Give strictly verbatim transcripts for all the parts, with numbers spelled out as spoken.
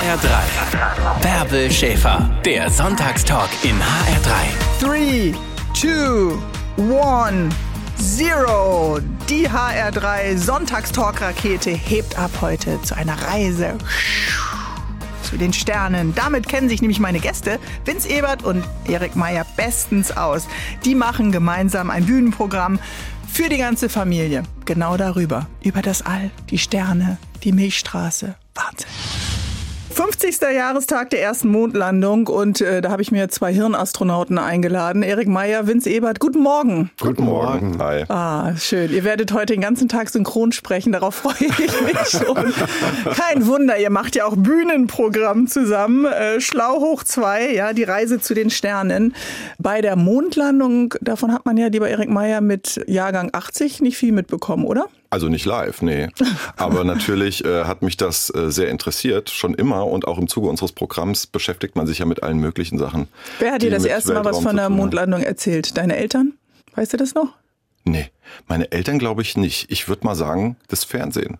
R drei. Bärbel Schäfer, der Sonntagstalk in H R drei. Three, two, one, zero. Die H R drei Sonntagstalk-Rakete hebt ab heute zu einer Reise zu den Sternen. Damit kennen sich nämlich meine Gäste, Vince Ebert und Erik Meyer, bestens aus. Die machen gemeinsam ein Bühnenprogramm für die ganze Familie. Genau darüber. Über das All, die Sterne, die Milchstraße. Wahnsinn. fünfzigster Jahrestag der ersten Mondlandung und äh, da habe ich mir zwei Hirnastronauten eingeladen. Erik Meyer, Vince Ebert, guten Morgen. Guten Morgen. Hi. Ah, schön. Ihr werdet heute den ganzen Tag synchron sprechen, darauf freue ich mich schon. Kein Wunder, ihr macht ja auch Bühnenprogramm zusammen. Äh, Schlau hoch zwei, ja, die Reise zu den Sternen. Bei der Mondlandung, davon hat man ja, lieber Erik Meyer, mit Jahrgang achtzig nicht viel mitbekommen, oder? Also nicht live, nee. Aber natürlich äh, hat mich das äh, sehr interessiert, schon immer. Und auch im Zuge unseres Programms beschäftigt man sich ja mit allen möglichen Sachen. Wer hat dir das erste Mal was von der Mondlandung erzählt? Deine Eltern? Weißt du das noch? Nee, meine Eltern glaube ich nicht. Ich würde mal sagen, das Fernsehen.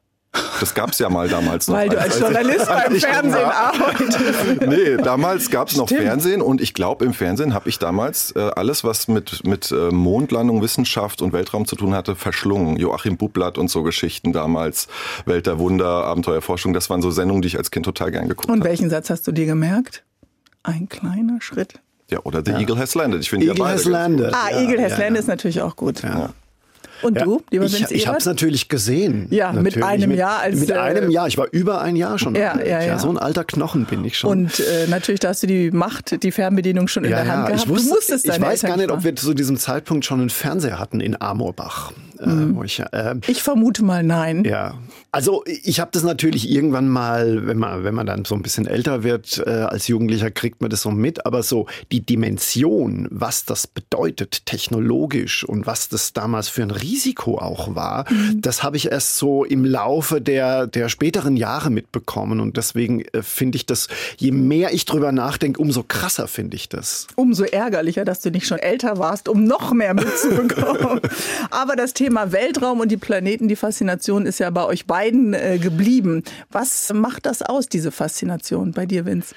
Das gab's ja mal damals noch. Weil du als, als Journalist als beim Fernsehen arbeitest. Nee, damals gab's noch Fernsehen und ich glaube, im Fernsehen habe ich damals äh, alles, was mit, mit äh, Mondlandung, Wissenschaft und Weltraum zu tun hatte, verschlungen. Joachim Bublatt und so Geschichten damals, Welt der Wunder, Abenteuerforschung, das waren so Sendungen, die ich als Kind total gern geguckt habe. Und welchen Satz hast du dir gemerkt? Ein kleiner Schritt. Ja, oder The ja. Eagle Has Landed. Ich finde Eagle ja beide Has Landed. Ah, ja, Eagle Has ja, Landed ja. ist natürlich auch gut. Ja. Ja. Und ja, du, lieber ich, Vince ich habe es natürlich gesehen. Ja, natürlich. mit einem mit, Jahr als... Mit einem Jahr, ich war über ein Jahr schon. Ja, ja, ja. So ein alter Knochen bin ich schon. Und äh, natürlich, da hast du die Macht, die Fernbedienung schon in ja, der Hand ja. gehabt. Ich, wusste, du musstest ich weiß Eltern gar nicht, fahren. ob wir zu diesem Zeitpunkt schon einen Fernseher hatten in Amorbach. Mhm. Äh, wo ich, äh, ich vermute mal nein. Ja, also ich habe das natürlich irgendwann mal, wenn man, wenn man dann so ein bisschen älter wird, äh, als Jugendlicher kriegt man das so mit. Aber so die Dimension, was das bedeutet technologisch und was das damals für ein Risiko auch war, mhm. das habe ich erst so im Laufe der, der späteren Jahre mitbekommen. Und deswegen äh, finde ich das, je mehr ich drüber nachdenke, umso krasser finde ich das. Umso ärgerlicher, dass du nicht schon älter warst, um noch mehr mitzubekommen. Aber das Thema Weltraum und die Planeten, die Faszination ist ja bei euch beiden äh, geblieben. Was macht das aus, diese Faszination bei dir, Vince?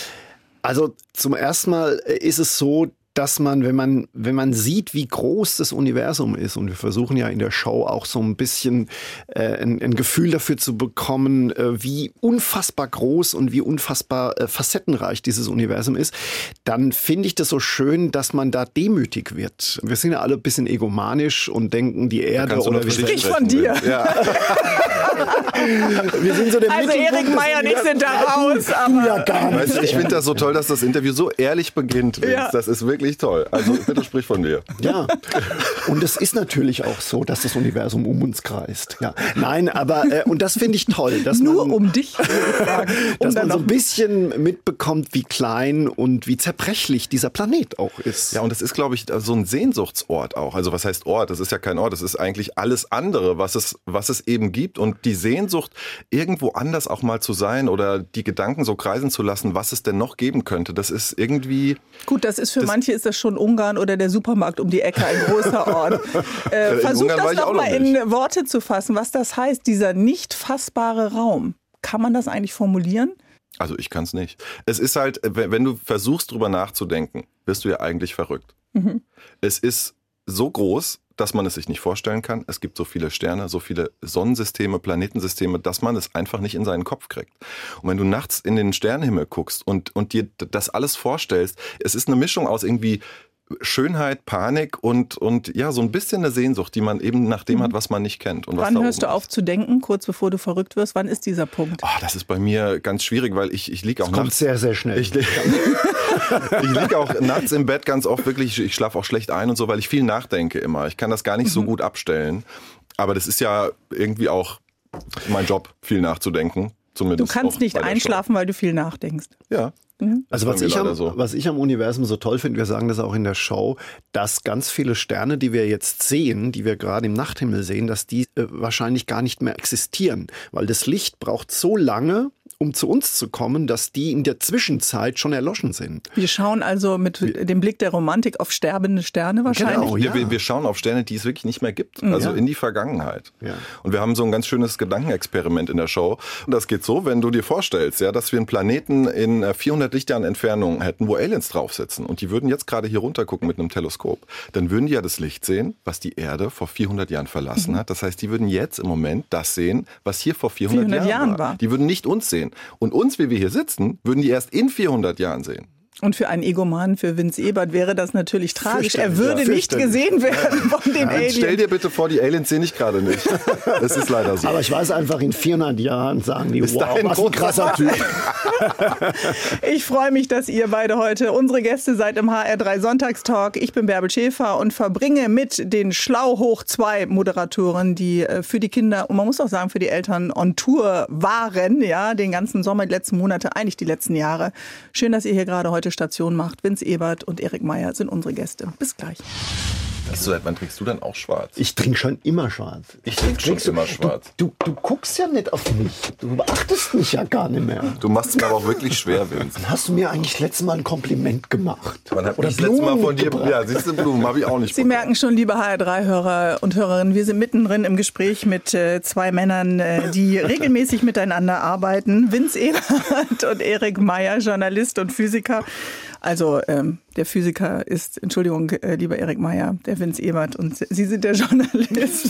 Also zum ersten Mal ist es so, dass man, wenn man, wenn man sieht, wie groß das Universum ist, und wir versuchen ja in der Show auch so ein bisschen äh, ein, ein Gefühl dafür zu bekommen, äh, wie unfassbar groß und wie unfassbar äh, facettenreich dieses Universum ist, dann finde ich das so schön, dass man da demütig wird. Wir sind ja alle ein bisschen egomanisch und denken, die Erde oder wir Sprich von dir. Ja. Wir sind so der also Erik Meyer und ich sind da raus. Aber ja gar nicht. Weißt du, ich finde das so toll, dass das Interview so ehrlich beginnt, Vince. Ja. Das ist wirklich toll. Also bitte sprich von dir. Ja, und es ist natürlich auch so, dass das Universum um uns kreist. Ja, nein, aber äh, und das finde ich toll, dass nur man, um dich, sagen, um dass man so ein bisschen mitbekommt, wie klein und wie zerbrechlich dieser Planet auch ist. Ja, und das ist, glaube ich, so ein Sehnsuchtsort auch. Also was heißt Ort? Das ist ja kein Ort. Das ist eigentlich alles andere, was es, was es eben gibt. Und die Sehnsucht, irgendwo anders auch mal zu sein oder die Gedanken so kreisen zu lassen, was es denn noch geben könnte, das ist irgendwie... Gut, das ist für das, manche ist das schon Ungarn oder der Supermarkt um die Ecke, ein großer Ort. Äh, versuch das doch mal in Worte zu fassen, was das heißt, dieser nicht fassbare Raum. Kann man das eigentlich formulieren? Also ich kann es nicht. Es ist halt, wenn du versuchst, drüber nachzudenken, wirst du ja eigentlich verrückt. Mhm. Es ist so groß, dass man es sich nicht vorstellen kann. Es gibt so viele Sterne, so viele Sonnensysteme, Planetensysteme, dass man es einfach nicht in seinen Kopf kriegt. Und wenn du nachts in den Sternenhimmel guckst und, und dir das alles vorstellst, es ist eine Mischung aus irgendwie Schönheit, Panik und, und ja, so ein bisschen eine Sehnsucht, die man eben nach dem hat, was man nicht kennt. Und was Wann hörst du auf zu denken, kurz bevor du verrückt wirst? Wann ist dieser Punkt? Oh, das ist bei mir ganz schwierig, weil ich, ich liege auch das kommt nachts. sehr, sehr schnell. Ich, ich liege auch nachts im Bett ganz oft wirklich, ich schlafe auch schlecht ein und so, weil ich viel nachdenke immer. Ich kann das gar nicht mhm. so gut abstellen. Aber das ist ja irgendwie auch mein Job, viel nachzudenken. Zumindest du kannst nicht einschlafen, weil du viel nachdenkst. Ja. Also was ich, am, so. was ich am Universum so toll finde, wir sagen das auch in der Show, dass ganz viele Sterne, die wir jetzt sehen, die wir gerade im Nachthimmel sehen, dass die äh, wahrscheinlich gar nicht mehr existieren. Weil das Licht braucht so lange, um zu uns zu kommen, dass die in der Zwischenzeit schon erloschen sind. Wir schauen also mit dem Blick der Romantik auf sterbende Sterne wahrscheinlich. Genau, ja. wir, wir schauen auf Sterne, die es wirklich nicht mehr gibt, also ja. in die Vergangenheit. Ja. Und wir haben so ein ganz schönes Gedankenexperiment in der Show. Und das geht so, wenn du dir vorstellst, ja, dass wir einen Planeten in vierhundert Lichtjahren Entfernung hätten, wo Aliens drauf sitzen und die würden jetzt gerade hier runter gucken mit einem Teleskop, dann würden die ja das Licht sehen, was die Erde vor vierhundert Jahren verlassen mhm. hat. Das heißt, die würden jetzt im Moment das sehen, was hier vor vierhundert, vierhundert Jahren, Jahren war. war. Die würden nicht uns sehen. Und uns, wie wir hier sitzen, würden die erst in vierhundert Jahren sehen. Und für einen Egoman, für Vince Ebert, wäre das natürlich tragisch. Er würde ja, nicht gesehen werden von den ja. Aliens. Stell dir bitte vor, die Aliens sehen ich gerade nicht. Das ist leider so. Aber ich weiß einfach, in vierhundert Jahren sagen die, wow, was ein krasser Typ. Ich freue mich, dass ihr beide heute unsere Gäste seid im H R drei Sonntagstalk. Ich bin Bärbel Schäfer und verbringe mit den Schlau hoch zwei Moderatoren, die für die Kinder und man muss auch sagen, für die Eltern on Tour waren, ja, den ganzen Sommer, die letzten Monate, eigentlich die letzten Jahre. Schön, dass ihr hier gerade heute Station macht. Vince Ebert und Erik Meyer sind unsere Gäste. Bis gleich. So, seit wann trinkst du dann auch schwarz? Ich trinke schon immer schwarz. Ich trinke schon du, immer schwarz. Du, du, du guckst ja nicht auf mich. Du beachtest mich ja gar nicht mehr. Du machst es mir aber auch wirklich schwer, Vince. Dann hast du mir eigentlich letztes Mal ein Kompliment gemacht. Wann hab ich das letzte Mal von dir? Ja, siehst du, Blumen habe ich auch nicht Sie bekommen. merken schon, liebe H R drei Hörer und Hörerinnen, wir sind mittendrin im Gespräch mit äh, zwei Männern, äh, die regelmäßig miteinander arbeiten. Vince Ebert und Erik Meyer, Journalist und Physiker. Also ähm, der Physiker ist, Entschuldigung, äh, lieber Erik Meyer, der Vince Ebert und Sie sind der Journalist.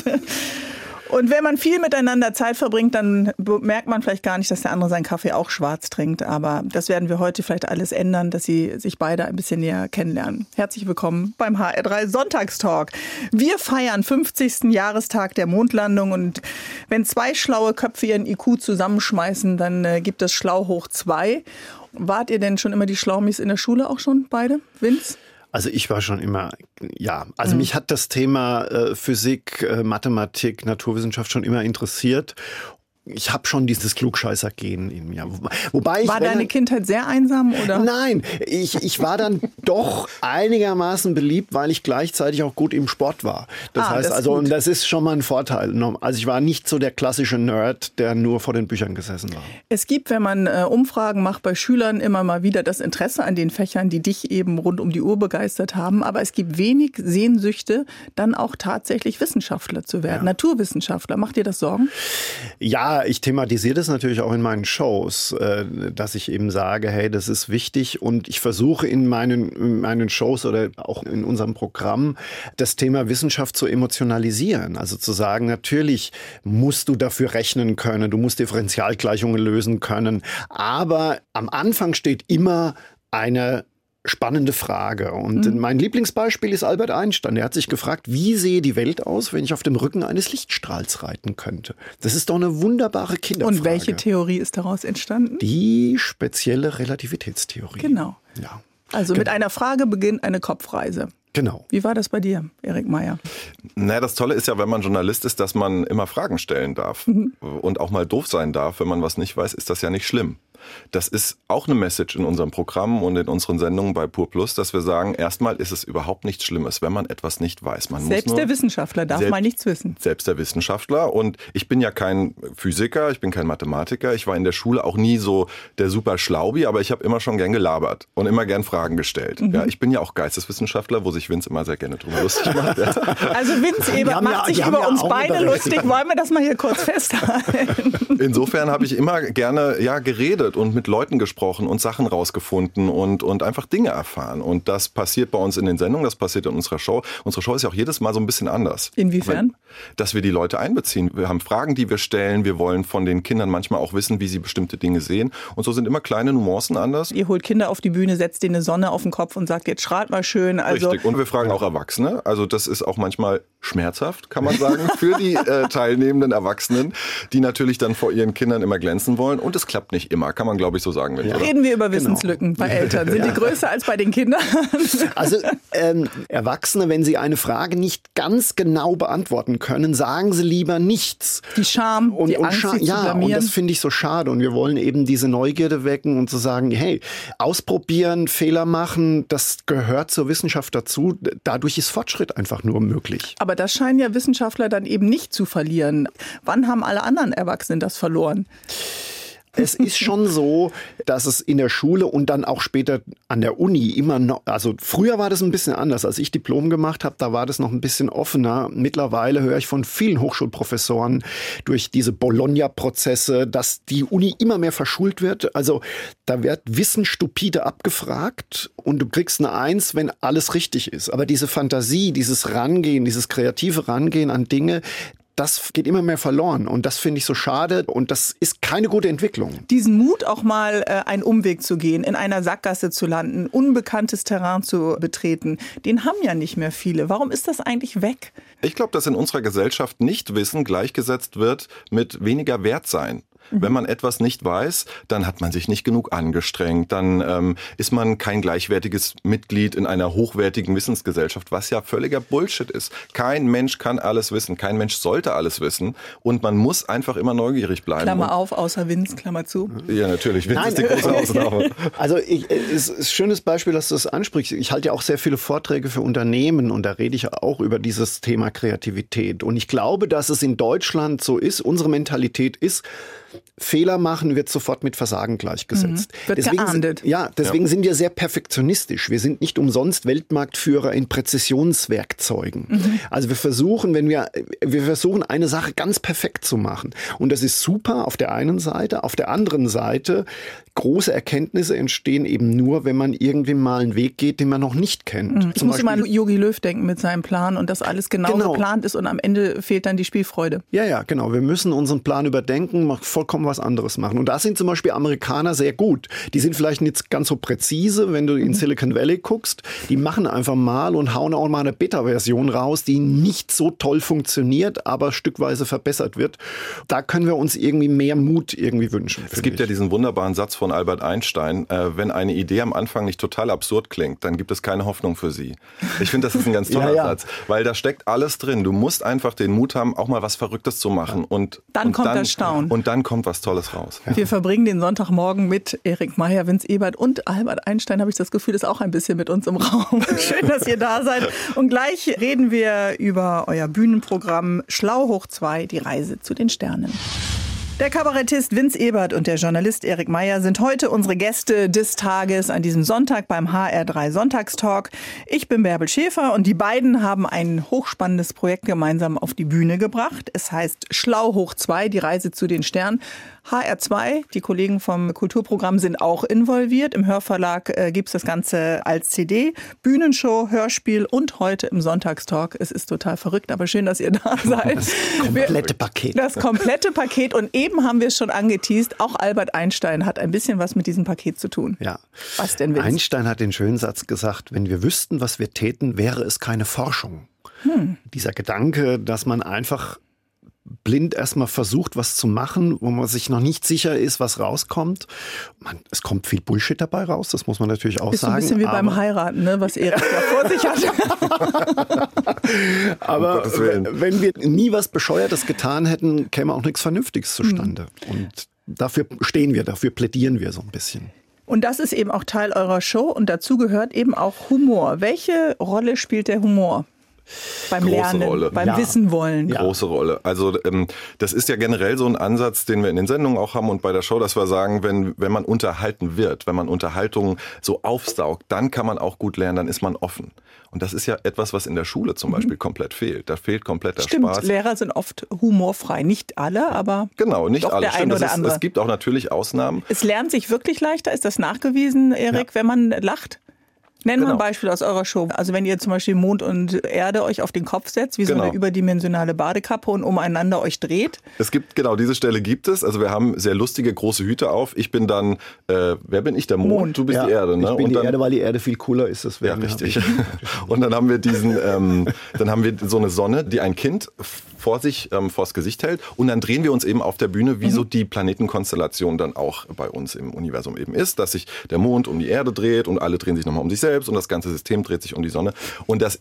Und wenn man viel miteinander Zeit verbringt, dann merkt man vielleicht gar nicht, dass der andere seinen Kaffee auch schwarz trinkt. Aber das werden wir heute vielleicht alles ändern, dass Sie sich beide ein bisschen näher kennenlernen. Herzlich willkommen beim H R drei Sonntagstalk. Wir feiern fünfzigsten Jahrestag der Mondlandung und wenn zwei schlaue Köpfe ihren I Q zusammenschmeißen, dann äh, gibt es Schlau hoch zwei. Wart ihr denn schon immer die Schlaumis in der Schule auch schon beide, Vince? Also ich war schon immer, ja, also mhm. mich hat das Thema äh, Physik, äh, Mathematik, Naturwissenschaft schon immer interessiert. Ich habe schon dieses Klugscheißer-Gen in mir. Wobei ich, war deine wenn, Kindheit sehr einsam, oder? Nein, ich, ich war dann doch einigermaßen beliebt, weil ich gleichzeitig auch gut im Sport war. Das ah, heißt das also, gut. und das ist schon mal ein Vorteil. Also ich war nicht so der klassische Nerd, der nur vor den Büchern gesessen war. Es gibt, wenn man äh, Umfragen macht bei Schülern, immer mal wieder das Interesse an den Fächern, die dich eben rund um die Uhr begeistert haben. Aber es gibt wenig Sehnsüchte, dann auch tatsächlich Wissenschaftler zu werden. Ja. Naturwissenschaftler. Macht dir das Sorgen? Ja, ich thematisiere das natürlich auch in meinen Shows, dass ich eben sage, hey, das ist wichtig und ich versuche in meinen, in meinen Shows oder auch in unserem Programm das Thema Wissenschaft zu emotionalisieren. Also zu sagen, natürlich musst du dafür rechnen können, du musst Differentialgleichungen lösen können, aber am Anfang steht immer eine spannende Frage. Und mhm. mein Lieblingsbeispiel ist Albert Einstein. Der hat sich gefragt, wie sehe die Welt aus, wenn ich auf dem Rücken eines Lichtstrahls reiten könnte? Das ist doch eine wunderbare Kinderfrage. Und welche Theorie ist daraus entstanden? Die spezielle Relativitätstheorie. Genau. Ja. Also genau. Mit einer Frage beginnt eine Kopfreise. Genau. Wie war das bei dir, Erik Meyer? Naja, das Tolle ist ja, wenn man Journalist ist, dass man immer Fragen stellen darf. Mhm. Und auch mal doof sein darf. Wenn man was nicht weiß, ist das ja nicht schlimm. Das ist auch eine Message in unserem Programm und in unseren Sendungen bei Pur Plus, dass wir sagen, erstmal ist es überhaupt nichts Schlimmes, wenn man etwas nicht weiß. Man selbst muss nur, der Wissenschaftler darf selbst, mal nichts wissen. Selbst der Wissenschaftler. Und ich bin ja kein Physiker, ich bin kein Mathematiker. Ich war in der Schule auch nie so der super Schlaubi, aber ich habe immer schon gern gelabert und immer gern Fragen gestellt. Mhm. Ja, ich bin ja auch Geisteswissenschaftler, wo sich Vince immer sehr gerne drüber lustig macht. Ja. Also Vince Ebert macht ja, sich über ja uns beide lustig. Wollen wir das mal hier kurz festhalten? Insofern habe ich immer gerne ja, geredet und mit Leuten gesprochen und Sachen rausgefunden und, und einfach Dinge erfahren. Und das passiert bei uns in den Sendungen, das passiert in unserer Show. Unsere Show ist ja auch jedes Mal so ein bisschen anders. Inwiefern? Weil, dass wir die Leute einbeziehen. Wir haben Fragen, die wir stellen. Wir wollen von den Kindern manchmal auch wissen, wie sie bestimmte Dinge sehen. Und so sind immer kleine Nuancen anders. Ihr holt Kinder auf die Bühne, setzt denen eine Sonne auf den Kopf und sagt, jetzt strahlt mal schön. Also richtig. Und wir fragen auch Erwachsene. Also das ist auch manchmal schmerzhaft, kann man sagen, für die äh, teilnehmenden Erwachsenen, die natürlich dann vor ihren Kindern immer glänzen wollen. Und es klappt nicht immer, kann man glaube ich so sagen. Ja. Reden wir über Wissenslücken genau. bei Eltern. Sind ja. die größer als bei den Kindern? Also ähm, Erwachsene, wenn sie eine Frage nicht ganz genau beantworten können, sagen sie lieber nichts. Die Scham, und, die und Angst, Scha- sie ja, zu blamieren. Und das finde ich so schade. Und wir wollen eben diese Neugierde wecken und zu sagen, hey, ausprobieren, Fehler machen, das gehört zur Wissenschaft dazu. Dadurch ist Fortschritt einfach nur möglich. Aber das scheinen ja Wissenschaftler dann eben nicht zu verlieren. Wann haben alle anderen Erwachsenen das verloren? es ist schon so, dass es in der Schule und dann auch später an der Uni immer noch, also früher war das ein bisschen anders. Als ich Diplom gemacht habe, da war das noch ein bisschen offener. Mittlerweile höre ich von vielen Hochschulprofessoren durch diese Bologna-Prozesse, dass die Uni immer mehr verschult wird. Also da wird Wissen stupide abgefragt und du kriegst eine Eins, wenn alles richtig ist. Aber diese Fantasie, dieses Rangehen, dieses kreative Rangehen an Dinge, das geht immer mehr verloren und das finde ich so schade und das ist keine gute Entwicklung. Diesen Mut, auch mal äh, einen Umweg zu gehen, in einer Sackgasse zu landen, unbekanntes Terrain zu betreten, den haben ja nicht mehr viele. Warum ist das eigentlich weg? Ich glaube, dass in unserer Gesellschaft Nichtwissen gleichgesetzt wird mit weniger Wertsein. Wenn man etwas nicht weiß, dann hat man sich nicht genug angestrengt, dann ähm, ist man kein gleichwertiges Mitglied in einer hochwertigen Wissensgesellschaft, was ja völliger Bullshit ist. Kein Mensch kann alles wissen, kein Mensch sollte alles wissen und man muss einfach immer neugierig bleiben. Klammer auf, außer Vince, Klammer zu. Ja, natürlich, Vince ist die große Ausnahme. Also ich, es ist ein schönes Beispiel, dass du das ansprichst. Ich halte ja auch sehr viele Vorträge für Unternehmen und da rede ich auch über dieses Thema Kreativität. Und ich glaube, dass es in Deutschland so ist, unsere Mentalität ist, Fehler machen wird sofort mit Versagen gleichgesetzt. Mhm. Wird deswegen geahndet. Sind, ja, deswegen ja. sind wir sehr perfektionistisch. Wir sind nicht umsonst Weltmarktführer in Präzisionswerkzeugen. Mhm. Also wir versuchen, wenn wir, wir versuchen, eine Sache ganz perfekt zu machen. Und das ist super auf der einen Seite. Auf der anderen Seite, große Erkenntnisse entstehen eben nur, wenn man irgendwie mal einen Weg geht, den man noch nicht kennt. Mhm. Ich Zum muss Beispiel, immer an Jogi Löw denken mit seinem Plan und dass alles genau, Genau. geplant ist und am Ende fehlt dann die Spielfreude. Ja, ja, genau. Wir müssen unseren Plan überdenken, vollkommen was anderes machen. Und da sind zum Beispiel Amerikaner sehr gut. Die sind vielleicht nicht ganz so präzise, wenn du in Silicon Valley guckst. Die machen einfach mal und hauen auch mal eine Beta-Version raus, die nicht so toll funktioniert, aber stückweise verbessert wird. Da können wir uns irgendwie mehr Mut irgendwie wünschen. Es gibt ich. ja diesen wunderbaren Satz von Albert Einstein, äh, wenn eine Idee am Anfang nicht total absurd klingt, dann gibt es keine Hoffnung für sie. Ich finde, das ist ein ganz toller ja, ja. Satz, weil da steckt alles drin. Du musst einfach den Mut haben, auch mal was Verrücktes zu machen. Und, dann und kommt dann, das Staunen. Und dann kommt was Tolles raus. Ja. Wir verbringen den Sonntagmorgen mit Erik Meyer, Vince Ebert und Albert Einstein, habe ich das Gefühl, ist auch ein bisschen mit uns im Raum. Schön, dass ihr da seid. Und gleich reden wir über euer Bühnenprogramm Schlau hoch zwei, die Reise zu den Sternen. Der Kabarettist Vince Ebert und der Journalist Erik Meyer sind heute unsere Gäste des Tages an diesem Sonntag beim H R drei Sonntagstalk. Ich bin Bärbel Schäfer und die beiden haben ein hochspannendes Projekt gemeinsam auf die Bühne gebracht. Es heißt Schlau hoch zwei, die Reise zu den Sternen. H R zwei, die Kollegen vom Kulturprogramm sind auch involviert. Im Hörverlag äh, gibt es das Ganze als C D, Bühnenshow, Hörspiel und heute im Sonntagstalk. Es ist total verrückt, aber schön, dass ihr da seid. Das komplette Paket. Das komplette Paket und eben haben wir es schon angeteast, auch Albert Einstein hat ein bisschen was mit diesem Paket zu tun. Ja. Was denn, Vince? Einstein hat den schönen Satz gesagt, wenn wir wüssten, was wir täten, wäre es keine Forschung. Hm. Dieser Gedanke, dass man einfach blind erstmal versucht, was zu machen, wo man sich noch nicht sicher ist, was rauskommt. Man, es kommt viel Bullshit dabei raus, das muss man natürlich auch ist sagen. Ist so ein bisschen wie beim Heiraten, ne, was Erik da vor sich hat. Aber um wenn wir nie was Bescheuertes getan hätten, käme auch nichts Vernünftiges zustande. Hm. Und dafür stehen wir, dafür plädieren wir so ein bisschen. Und das ist eben auch Teil eurer Show und dazu gehört eben auch Humor. Welche Rolle spielt der Humor? Beim Große Lernen, Rolle. beim Ja. Wissen wollen. Ja. Große Rolle. Also ähm, das ist ja generell so ein Ansatz, den wir in den Sendungen auch haben und bei der Show, dass wir sagen, wenn, wenn man unterhalten wird, wenn man Unterhaltung so aufsaugt, dann kann man auch gut lernen, dann ist man offen. Und das ist ja etwas, was in der Schule zum Beispiel mhm. komplett fehlt. Da fehlt komplett der Stimmt, Spaß. Lehrer sind oft humorfrei. Nicht alle, aber genau, nicht doch alle. der Stimmt, eine oder das ist, andere. es gibt auch natürlich Ausnahmen. Es lernt sich wirklich leichter, ist das nachgewiesen, Erik, ja. wenn man lacht? Nenn Genau. mal ein Beispiel aus eurer Show. Also wenn ihr zum Beispiel Mond und Erde euch auf den Kopf setzt, wie so Genau. eine überdimensionale Badekappe und umeinander euch dreht. Es gibt, genau, diese Stelle gibt es. Also wir haben sehr lustige große Hüte auf. Ich bin dann, äh, wer bin ich? Der Mond, Mond. du bist Ja, die Erde. Ne? Ich bin und die dann, Erde, weil die Erde viel cooler ist. Das Ja, richtig. Und dann haben wir diesen, ähm, dann haben wir so eine Sonne, die ein Kind vor sich, ähm, vors Gesicht hält. Und dann drehen wir uns eben auf der Bühne, wie mhm. so die Planetenkonstellation dann auch bei uns im Universum eben ist, dass sich der Mond um die Erde dreht und alle drehen sich nochmal um sich selbst und das ganze System dreht sich um die Sonne. Und das ist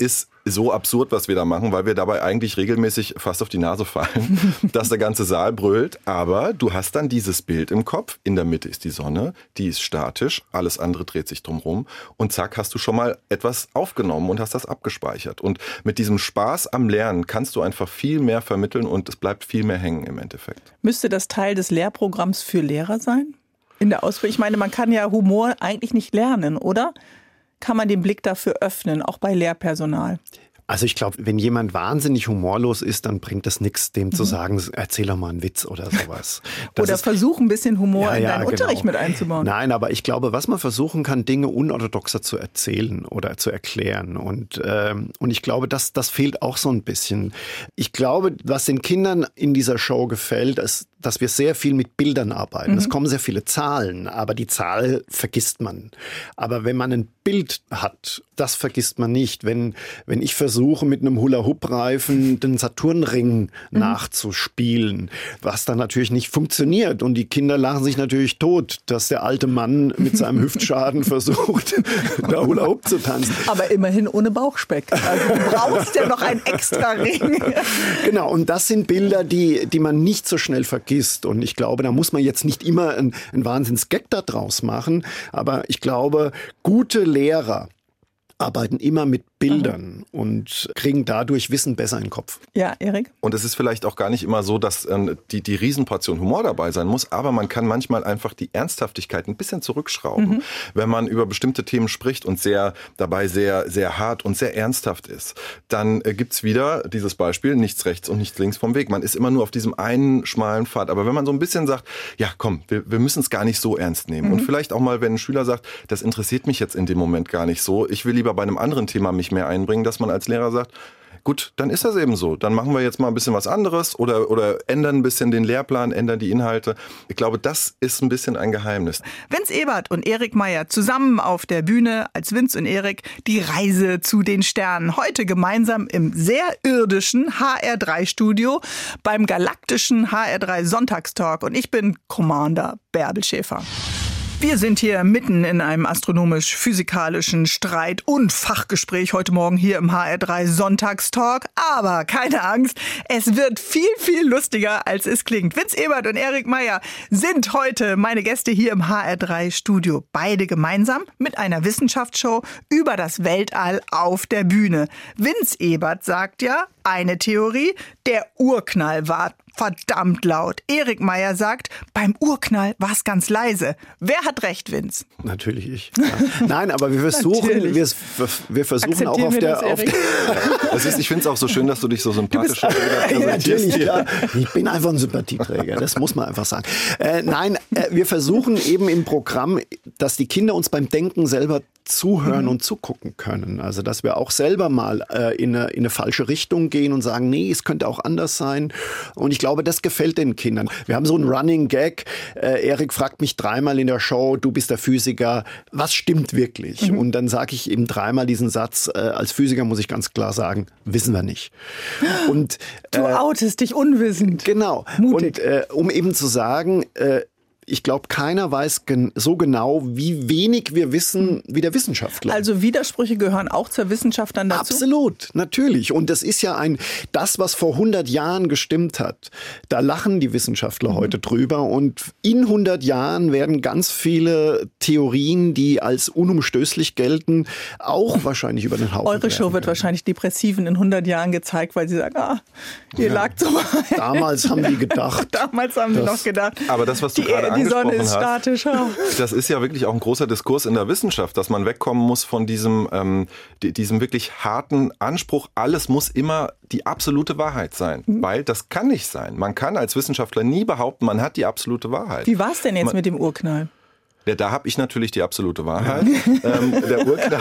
so absurd, was wir da machen, weil wir dabei eigentlich regelmäßig fast auf die Nase fallen, dass der ganze Saal brüllt. Aber du hast dann dieses Bild im Kopf. In der Mitte ist die Sonne, die ist statisch, alles andere dreht sich drumherum. Und zack, hast du schon mal etwas aufgenommen und hast das abgespeichert. Und mit diesem Spaß am Lernen kannst du einfach viel mehr vermitteln und es bleibt viel mehr hängen im Endeffekt. Müsste das Teil des Lehrprogramms für Lehrer sein? In der Ausbildung? Ich meine, man kann ja Humor eigentlich nicht lernen, oder? Kann man den Blick dafür öffnen, auch bei Lehrpersonal? Also ich glaube, wenn jemand wahnsinnig humorlos ist, dann bringt das nichts, dem zu sagen, erzähl doch mal einen Witz oder sowas. Das oder ist, versuch ein bisschen Humor ja, in ja, deinen genau. Unterricht mit einzubauen. Nein, aber ich glaube, was man versuchen kann, Dinge unorthodoxer zu erzählen oder zu erklären. Und, ähm, und ich glaube, das, das fehlt auch so ein bisschen. Ich glaube, was den Kindern in dieser Show gefällt, ist, dass wir sehr viel mit Bildern arbeiten. Mhm. Es kommen sehr viele Zahlen, aber die Zahl vergisst man. Aber wenn man ein Bild hat, das vergisst man nicht. Wenn, wenn ich versuche, mit einem Hula-Hoop-Reifen den Saturnring mhm. nachzuspielen, was dann natürlich nicht funktioniert. Und die Kinder lachen sich natürlich tot, dass der alte Mann mit seinem Hüftschaden versucht, da Hula-Hoop zu tanzen. Aber immerhin ohne Bauchspeck. Also du brauchst ja noch einen extra Ring. Genau, und das sind Bilder, die, die man nicht so schnell vergisst. Und ich glaube, da muss man jetzt nicht immer einen, einen Wahnsinns-Gag da draus machen. Aber ich glaube, gute Lehrer arbeiten immer mit Bildern Aha. und kriegen dadurch Wissen besser in den Kopf. Ja, Erik? Und es ist vielleicht auch gar nicht immer so, dass ähm, die, die Riesenportion Humor dabei sein muss, aber man kann manchmal einfach die Ernsthaftigkeit ein bisschen zurückschrauben, mhm. wenn man über bestimmte Themen spricht und sehr dabei sehr, sehr hart und sehr ernsthaft ist. Dann äh, gibt's wieder dieses Beispiel, nichts rechts und nichts links vom Weg. Man ist immer nur auf diesem einen schmalen Pfad. Aber wenn man so ein bisschen sagt, ja komm, wir, wir müssen es gar nicht so ernst nehmen. Mhm. Und vielleicht auch mal, wenn ein Schüler sagt, das interessiert mich jetzt in dem Moment gar nicht so, ich will lieber bei einem anderen Thema mich mehr einbringen, dass man als Lehrer sagt, gut, dann ist das eben so. Dann machen wir jetzt mal ein bisschen was anderes oder, oder ändern ein bisschen den Lehrplan, ändern die Inhalte. Ich glaube, das ist ein bisschen ein Geheimnis. Vince Ebert und Erik Meyer zusammen auf der Bühne als Vince und Erik die Reise zu den Sternen. Heute gemeinsam im sehr irdischen H R drei Studio beim galaktischen H R drei Sonntagstalk. Und ich bin Commander Bärbel Schäfer. Wir sind hier mitten in einem astronomisch-physikalischen Streit und Fachgespräch heute Morgen hier im H R drei Sonntagstalk. Aber keine Angst, es wird viel, viel lustiger, als es klingt. Vince Ebert und Erik Meyer sind heute meine Gäste hier im H R drei Studio. Beide gemeinsam mit einer Wissenschaftsshow über das Weltall auf der Bühne. Vince Ebert sagt ja, eine Theorie, der Urknall war verdammt laut. Erik Meyer sagt, beim Urknall war es ganz leise. Wer hat recht, Vince? Natürlich ich. Ja. Nein, aber wir versuchen, wir, wir versuchen auch auf der... Auf das ist, ich finde es auch so schön, dass du dich so sympathisch präsentierst. Ja, ich bin einfach ein Sympathieträger, das muss man einfach sagen. Äh, nein, äh, wir versuchen eben im Programm, dass die Kinder uns beim Denken selber zuhören mhm. und zugucken können. Also, dass wir auch selber mal äh, in, eine, in eine falsche Richtung gehen und sagen, nee, es könnte auch anders sein. Und ich glaube, das gefällt den Kindern. Wir haben so einen Running Gag. Äh, Erik fragt mich dreimal in der Show, du bist der Physiker, was stimmt wirklich? Mhm. Und dann sage ich eben dreimal diesen Satz, äh, als Physiker muss ich ganz klar sagen, wissen wir nicht. Und, äh, du outest dich unwissend. Genau. Mutig. Und äh, um eben zu sagen, äh, ich glaube, keiner weiß gen- so genau, wie wenig wir wissen wie der Wissenschaftler. Also Widersprüche gehören auch zur Wissenschaft dann dazu? Absolut, natürlich. Und das ist ja ein, das, was vor hundert Jahren gestimmt hat, da lachen die Wissenschaftler mhm. heute drüber. Und in hundert Jahren werden ganz viele Theorien, die als unumstößlich gelten, auch wahrscheinlich über den Haufen Eure Show wird können. wahrscheinlich Depressiven in hundert Jahren gezeigt, weil sie sagen, ah, ihr ja. lagt so weit. Damals haben die gedacht. Damals haben die noch gedacht. Aber das, was du die, gerade die Sonne ist hast, statisch. das ist ja wirklich auch ein großer Diskurs in der Wissenschaft, dass man wegkommen muss von diesem, ähm, diesem wirklich harten Anspruch, alles muss immer die absolute Wahrheit sein. Mhm. Weil das kann nicht sein. Man kann als Wissenschaftler nie behaupten, man hat die absolute Wahrheit. Wie war es denn jetzt man, mit dem Urknall? Ja, da habe ich natürlich die absolute Wahrheit. ähm, der Urknall,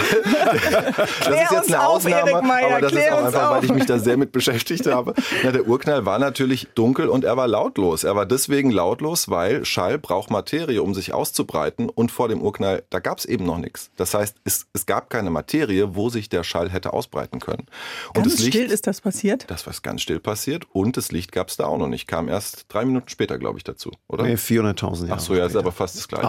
das ist jetzt eine auf, Ausnahme, Meyer, aber das ist auch einfach, auf. weil ich mich da sehr mit beschäftigt habe. Ja, der Urknall war natürlich dunkel und er war lautlos. Er war deswegen lautlos, weil Schall braucht Materie, um sich auszubreiten. Und vor dem Urknall, da gab es eben noch nichts. Das heißt, es, es gab keine Materie, wo sich der Schall hätte ausbreiten können. Und ganz das Licht, still ist das passiert? Das war ganz still passiert. Und das Licht gab es da auch noch nicht. Kam erst drei Minuten später, glaube ich, dazu, oder? Nee, vierhunderttausend Jahre. Ach so, ja, ist aber fast das Gleiche. Aber ja,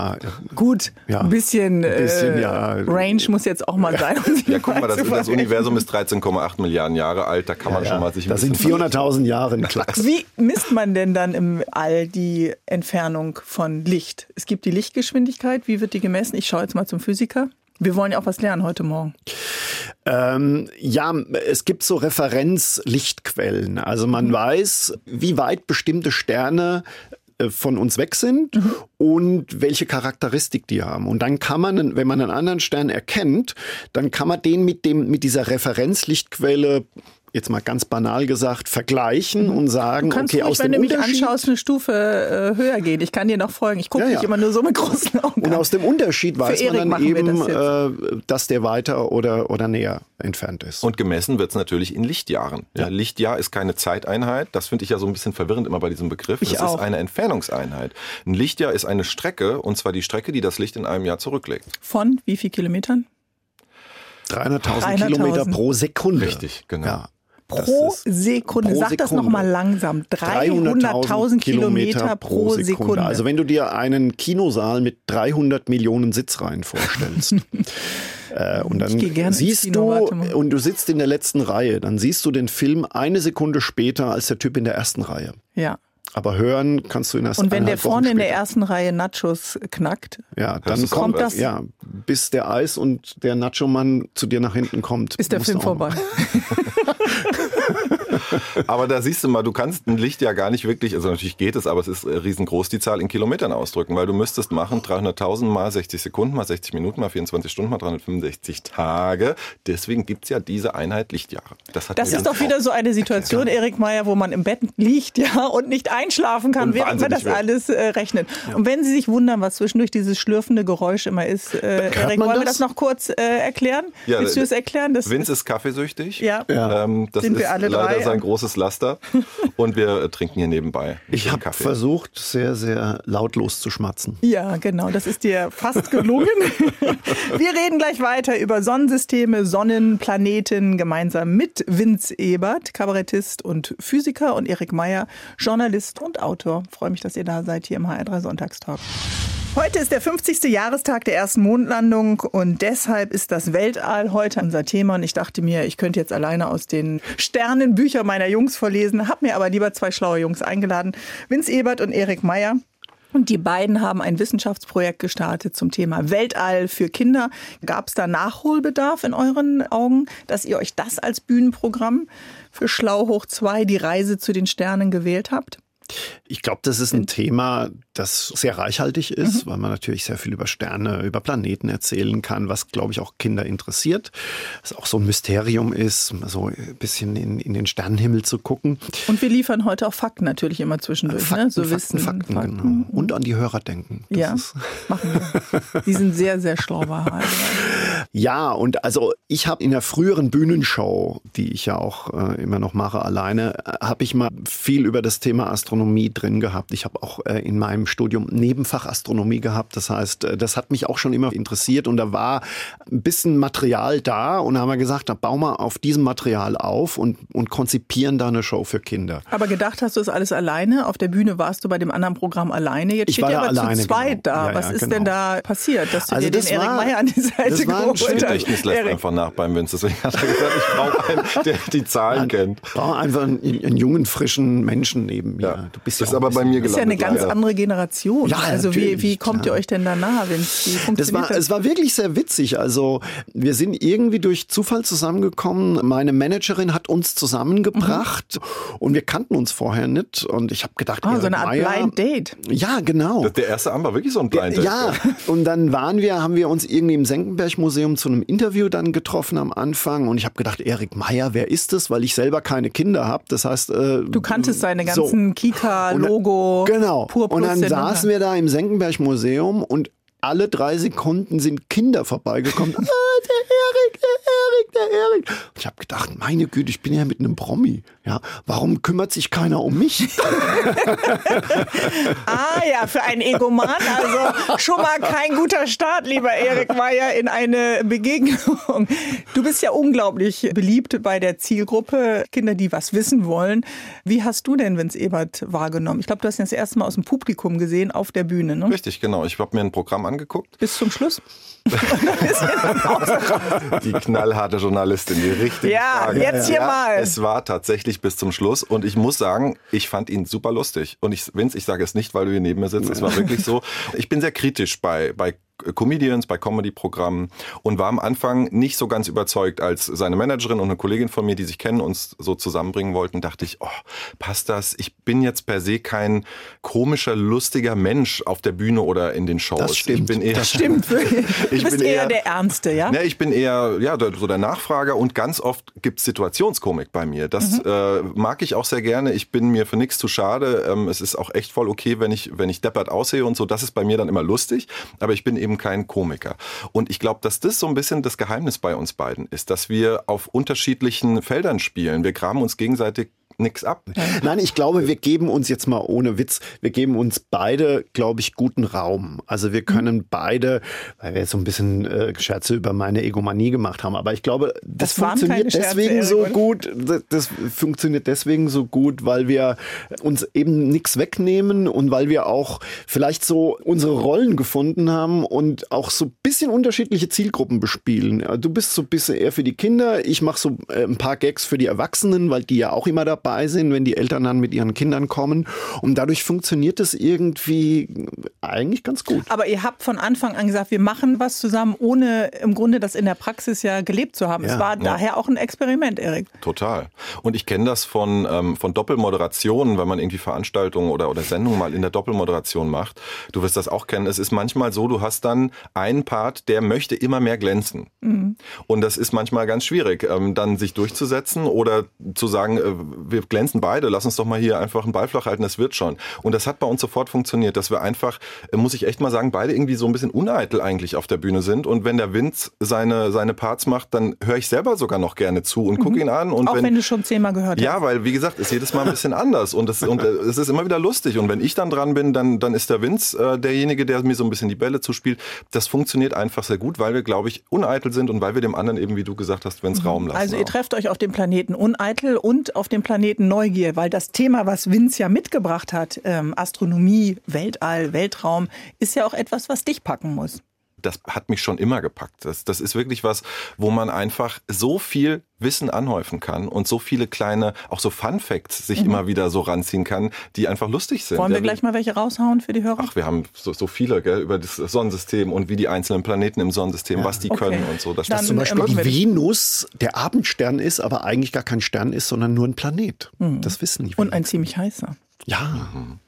Ja, Gut, Ja. ein bisschen, Ein bisschen, äh, ja. Range muss jetzt auch mal sein. Um sich Ja, guck mal, das, zu das verrechnen. Universum ist dreizehn Komma acht Milliarden Jahre alt. Da kann man schon mal sich ein das sind bisschen- vierhunderttausend Jahre ein Klacks. Wie misst man denn dann im All die Entfernung von Licht? Es gibt die Lichtgeschwindigkeit. Wie wird die gemessen? Ich schaue jetzt mal zum Physiker. Wir wollen ja auch was lernen heute Morgen. Ähm, ja, es gibt so Referenzlichtquellen. Also man weiß, wie weit bestimmte Sterne äh, von uns weg sind Mhm. und welche Charakteristik die haben. Und dann kann man, wenn man einen anderen Stern erkennt, dann kann man den mit dem, mit dieser Referenzlichtquelle, jetzt mal ganz banal gesagt, vergleichen und sagen, Du kannst okay, ruhig, aus wenn dem du mich Unterschied anschaust, eine Stufe äh, höher gehen. Ich kann dir noch folgen. Ich gucke Ja, ja. dich immer nur so mit großen Augen und an. aus dem Unterschied weiß Erik man dann machen wir eben, das äh, dass der weiter oder, oder näher entfernt ist. Und gemessen wird es natürlich in Lichtjahren. Ja, Lichtjahr ist keine Zeiteinheit. Das finde ich ja so ein bisschen verwirrend immer bei diesem Begriff. Ich das auch. ist eine Entfernungseinheit. Ein Lichtjahr ist eine Strecke, und zwar die Strecke, die das Licht in einem Jahr zurücklegt. Von wie viel Kilometern? dreihunderttausend dreihunderttausend. Kilometer pro Sekunde. Richtig, genau. Ja. Das Pro ist Sekunde. pro Sag das Sekunde. noch mal langsam. dreihunderttausend Kilometer pro Sekunde. Also wenn du dir einen Kinosaal mit dreihundert Millionen Sitzreihen vorstellst äh, und dann Ich geh gerne ins siehst Kino, warte mal. du und du sitzt in der letzten Reihe, dann siehst du den Film eine Sekunde später als der Typ in der ersten Reihe. Ja. Aber hören kannst du ihn erst Und wenn der eineinhalb Wochen vorne in der später. ersten Reihe Nachos knackt, Ja, dann du's kommt kommt das. das- Ja, bis der Eis und der Nacho-Mann zu dir nach hinten kommt. ist der musst Film du auch noch- vorbei. Aber da siehst du mal, du kannst ein Licht ja gar nicht wirklich, also natürlich geht es, aber es ist äh, riesengroß, die Zahl in Kilometern ausdrücken, weil du müsstest machen dreihunderttausend mal sechzig Sekunden, mal sechzig Minuten, mal vierundzwanzig Stunden, mal dreihundertfünfundsechzig Tage. Deswegen gibt's ja diese Einheit Lichtjahre. Das, hat Das mir ist ganz doch wieder so eine Situation, Erik Meyer, wo man im Bett liegt, ja, und nicht einschlafen kann, Und während man das wahnsinnig wird. alles äh, rechnet. Und wenn Sie sich wundern, was zwischendurch dieses schlürfende Geräusch immer ist, äh, Erik, man wollen wir das? das noch kurz äh, erklären? Ja, Willst du es erklären? Das Vince ist kaffeesüchtig. Ja. Ähm, das Sind ist wir alle leider drei. sein großes Laster. Und wir äh, trinken hier nebenbei Ich den habe Kaffee. versucht, sehr, sehr lautlos zu schmatzen. Ja, genau, das ist dir fast gelungen. Wir reden gleich weiter über Sonnensysteme, Sonnen, Planeten, gemeinsam mit Vince Ebert, Kabarettist und Physiker, und Erik Meyer, Journalist und Autor. Ich freue mich, dass ihr da seid hier im H R drei Sonntagstalk. Heute ist der fünfzigste Jahrestag der ersten Mondlandung und deshalb ist das Weltall heute unser Thema. Und ich dachte mir, ich könnte jetzt alleine aus den Sternenbüchern meiner Jungs vorlesen, habe mir aber lieber zwei schlaue Jungs eingeladen, Vince Ebert und Erik Meyer. Und die beiden haben ein Wissenschaftsprojekt gestartet zum Thema Weltall für Kinder. Gab es da Nachholbedarf in euren Augen, dass ihr euch das als Bühnenprogramm für Schlau hoch zwei, die Reise zu den Sternen, gewählt habt? Ich glaube, das ist ein Thema, das sehr reichhaltig ist, mhm. weil man natürlich sehr viel über Sterne, über Planeten erzählen kann, was, glaube ich, auch Kinder interessiert. Was auch so ein Mysterium ist, so ein bisschen in, in den Sternenhimmel zu gucken. Und wir liefern heute auch Fakten natürlich immer zwischendurch. Fakten, ne? So Fakten, Wissen, Fakten, Fakten. genau. Und an die Hörer denken. Das Ja, ist machen wir. Die sind sehr, sehr schlau bei H R drei. Ja, und also ich habe in der früheren Bühnenshow, die ich ja auch äh, immer noch mache alleine, äh, habe ich mal viel über das Thema Astronomie drin gehabt. Ich habe auch äh, in meinem Studium Nebenfach Astronomie gehabt. Das heißt, äh, das hat mich auch schon immer interessiert und da war ein bisschen Material da und da haben wir gesagt, da bauen wir auf diesem Material auf und, und konzipieren da eine Show für Kinder. Aber gedacht hast du das alles alleine? Auf der Bühne warst du bei dem anderen Programm alleine. Jetzt Ich steht war ihr da aber alleine, zu zweit genau. da. Ja, Was ja, ist genau. denn da passiert, dass du Also dir den das Erik war- Meyer an die Seite das war ein geholt hast? Gedächtnis lässt Erik. einfach nach beim Vince. Deswegen hat er gesagt, ich brauche einen, der die Zahlen kennt. Ich brauche einfach einen, einen jungen, frischen Menschen neben mir. Ja. Du bist Das ja ist auch aber ein bei bisschen- mir Das ist ja eine gelandet, ganz leider. andere Generation. Ja, also wie, natürlich, wie kommt klar. ihr euch denn da nahe, Vince? Wie Das funktioniert war, das? es war wirklich sehr witzig. Also wir sind irgendwie durch Zufall zusammengekommen. Meine Managerin hat uns zusammengebracht und wir kannten uns vorher nicht. Und ich habe gedacht, ah, Erik so eine Art Meyer, Blind Date. Ja, genau. Das- Der erste Abend war wirklich so ein Blind Date. Ja, und dann waren wir, haben wir uns irgendwie im Senckenberg-Museum zu einem Interview dann getroffen am Anfang und ich habe gedacht, Erik Meyer, wer ist das? Weil ich selber keine Kinder habe. Das heißt, äh, Du kanntest seine so. ganzen Kika, Und dann- Logo, Genau. Pur Und dann Plus saßen wir da im Senckenberg-Museum und alle drei Sekunden sind Kinder vorbeigekommen. ah, der Erik, der Erik, der Erik. Und ich habe gedacht, meine Güte, ich bin ja mit einem Promi. Ja, warum kümmert sich keiner um mich? Ah ja, für einen Egoman also schon mal kein guter Start, lieber Erik Meyer, in eine Begegnung. Du bist ja unglaublich beliebt bei der Zielgruppe Kinder, die was wissen wollen. Wie hast du denn Vince Ebert wahrgenommen? Ich glaube, du hast ihn das erste Mal aus dem Publikum gesehen, auf der Bühne, ne? Richtig, genau. Ich habe mir ein Programm angeguckt. Bis zum Schluss? Die knallharte Journalistin, die richtige Ja, Frage. jetzt hier ja, mal. Es war tatsächlich bis zum Schluss und ich muss sagen, ich fand ihn super lustig. Und ich, Vince, ich sage es nicht, weil du hier neben mir sitzt, es war wirklich so. Ich bin sehr kritisch bei, bei Comedians, bei Comedy-Programmen und war am Anfang nicht so ganz überzeugt, als seine Managerin und eine Kollegin von mir, die sich kennen, uns so zusammenbringen wollten, dachte ich, oh, passt das? Ich bin jetzt per se kein komischer, lustiger Mensch auf der Bühne oder in den Shows. Das stimmt. Ich bin eher, Das stimmt wirklich. Du ich bist bin eher eher der Ernste, ja? Ne, ich bin eher ja, so der Nachfrager und ganz oft gibt's Situationskomik bei mir. Das mhm. äh, mag ich auch sehr gerne. Ich bin mir für nichts zu schade. Ähm, es ist auch echt voll okay, wenn ich, wenn ich deppert aussehe und so. Das ist bei mir dann immer lustig, aber ich bin eben kein Komiker. Und ich glaube, dass das so ein bisschen das Geheimnis bei uns beiden ist, dass wir auf unterschiedlichen Feldern spielen. Wir graben uns gegenseitig nix ab. Nein, ich glaube, wir geben uns jetzt mal ohne Witz, wir geben uns beide, glaube ich, guten Raum. Also wir können beide, weil wir jetzt so ein bisschen äh, Scherze über meine Egomanie gemacht haben, aber ich glaube, das, das funktioniert deswegen Scherze, so Erik, gut, das, das funktioniert deswegen so gut, weil wir uns eben nichts wegnehmen und weil wir auch vielleicht so unsere Rollen gefunden haben und auch so ein bisschen unterschiedliche Zielgruppen bespielen. Du bist so ein bisschen eher für die Kinder, ich mache so ein paar Gags für die Erwachsenen, weil die ja auch immer dabei sind, wenn die Eltern dann mit ihren Kindern kommen. Und dadurch funktioniert es irgendwie eigentlich ganz gut. Aber ihr habt von Anfang an gesagt, wir machen was zusammen, ohne im Grunde das in der Praxis ja gelebt zu haben. Ja. Es war ja. daher auch ein Experiment, Erik. Total. Und ich kenne das von, ähm, von Doppelmoderationen, wenn man irgendwie Veranstaltungen oder, oder Sendungen mal in der Doppelmoderation macht. Du wirst das auch kennen. Es ist manchmal so, du hast dann einen Part, der möchte immer mehr glänzen. Mhm. Und das ist manchmal ganz schwierig, ähm, dann sich durchzusetzen oder zu sagen, äh, wir glänzen beide, lass uns doch mal hier einfach einen Ball flach halten, das wird schon. Und das hat bei uns sofort funktioniert, dass wir einfach, muss ich echt mal sagen, beide irgendwie so ein bisschen uneitel eigentlich auf der Bühne sind. Und wenn der Vince seine, seine Parts macht, dann höre ich selber sogar noch gerne zu und gucke mhm. ihn an. Und auch wenn, wenn du schon zehnmal gehört hast. Ja, weil wie gesagt, ist jedes Mal ein bisschen anders und es und es ist immer wieder lustig. Und wenn ich dann dran bin, dann, dann ist der Vince äh, derjenige, der mir so ein bisschen die Bälle zuspielt. Das funktioniert einfach sehr gut, weil wir, glaube ich, uneitel sind und weil wir dem anderen eben, wie du gesagt hast, Vince mhm. Raum lassen. Also ihr auch. trefft euch auf dem Planeten Uneitel und auf dem Planeten Neugier, weil das Thema, was Vince ja mitgebracht hat, ähm, Astronomie, Weltall, Weltraum, ist ja auch etwas, was dich packen muss. Das hat mich schon immer gepackt. Das, das ist wirklich was, wo man einfach so viel Wissen anhäufen kann und so viele kleine, auch so Fun Facts sich mhm. immer wieder so ranziehen kann, die einfach lustig sind. Wollen wir ja, gleich mal welche raushauen für die Hörer? Ach, wir haben so, so viele, gell, über das Sonnensystem und wie die einzelnen Planeten im Sonnensystem, ja. was die okay. können und so. Das Dass zum Beispiel die Venus der Abendstern ist, aber eigentlich gar kein Stern ist, sondern nur ein Planet. Mhm. Das wissen die. Und ein ziemlich heißer. Ja. Mhm.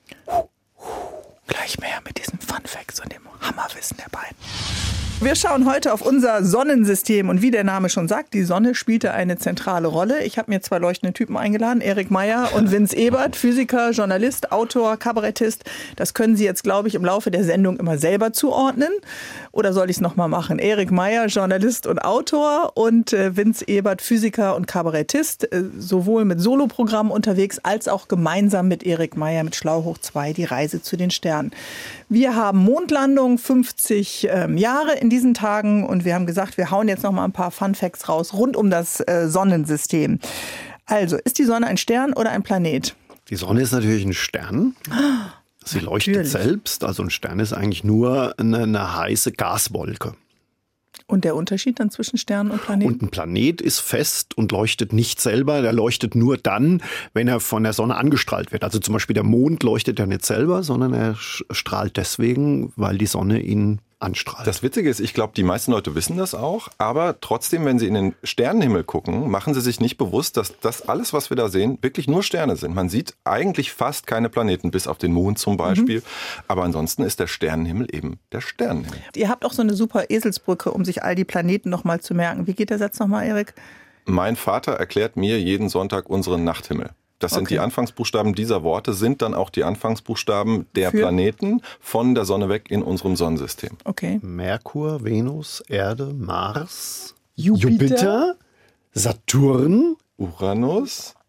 Gleich mehr mit diesen Fun Facts und dem Hammerwissen der beiden. Wir schauen heute auf unser Sonnensystem und wie der Name schon sagt, die Sonne spielte eine zentrale Rolle. Ich habe mir zwei leuchtende Typen eingeladen, Erik Meyer und Vince Ebert, Physiker, Journalist, Autor, Kabarettist. Das können Sie jetzt, glaube ich, im Laufe der Sendung immer selber zuordnen. Oder soll ich es nochmal machen? Erik Meyer, Journalist und Autor und äh, Vince Ebert, Physiker und Kabarettist, äh, sowohl mit Soloprogrammen unterwegs als auch gemeinsam mit Erik Meyer mit Schlau hoch zwei, die Reise zu den Sternen. Wir haben Mondlandung, fünfzig ähm, Jahre in diesen Tagen und wir haben gesagt, wir hauen jetzt noch mal ein paar Fun Facts raus rund um das äh, Sonnensystem. Also, ist die Sonne ein Stern oder ein Planet? Die Sonne ist natürlich ein Stern. Sie leuchtet natürlich selbst. Also ein Stern ist eigentlich nur eine, eine heiße Gaswolke. Und der Unterschied dann zwischen Sternen und Planeten? Und ein Planet ist fest und leuchtet nicht selber. Der leuchtet nur dann, wenn er von der Sonne angestrahlt wird. Also zum Beispiel der Mond leuchtet ja nicht selber, sondern er strahlt deswegen, weil die Sonne ihn anstrahlt. Das Witzige ist, ich glaube, die meisten Leute wissen das auch, aber trotzdem, wenn sie in den Sternenhimmel gucken, machen sie sich nicht bewusst, dass das alles, was wir da sehen, wirklich nur Sterne sind. Man sieht eigentlich fast keine Planeten, bis auf den Mond zum Beispiel, mhm. aber ansonsten ist der Sternenhimmel eben der Sternenhimmel. Ihr habt auch so eine super Eselsbrücke, um sich all die Planeten noch mal zu merken. Wie geht der Satz nochmal, Erik? Mein Vater erklärt mir jeden Sonntag unseren Nachthimmel. Das sind okay. die Anfangsbuchstaben dieser Worte, sind dann auch die Anfangsbuchstaben der Für? Planeten von der Sonne weg in unserem Sonnensystem. Okay. Merkur, Venus, Erde, Mars, Jupiter, Jupiter Saturn, Uranus,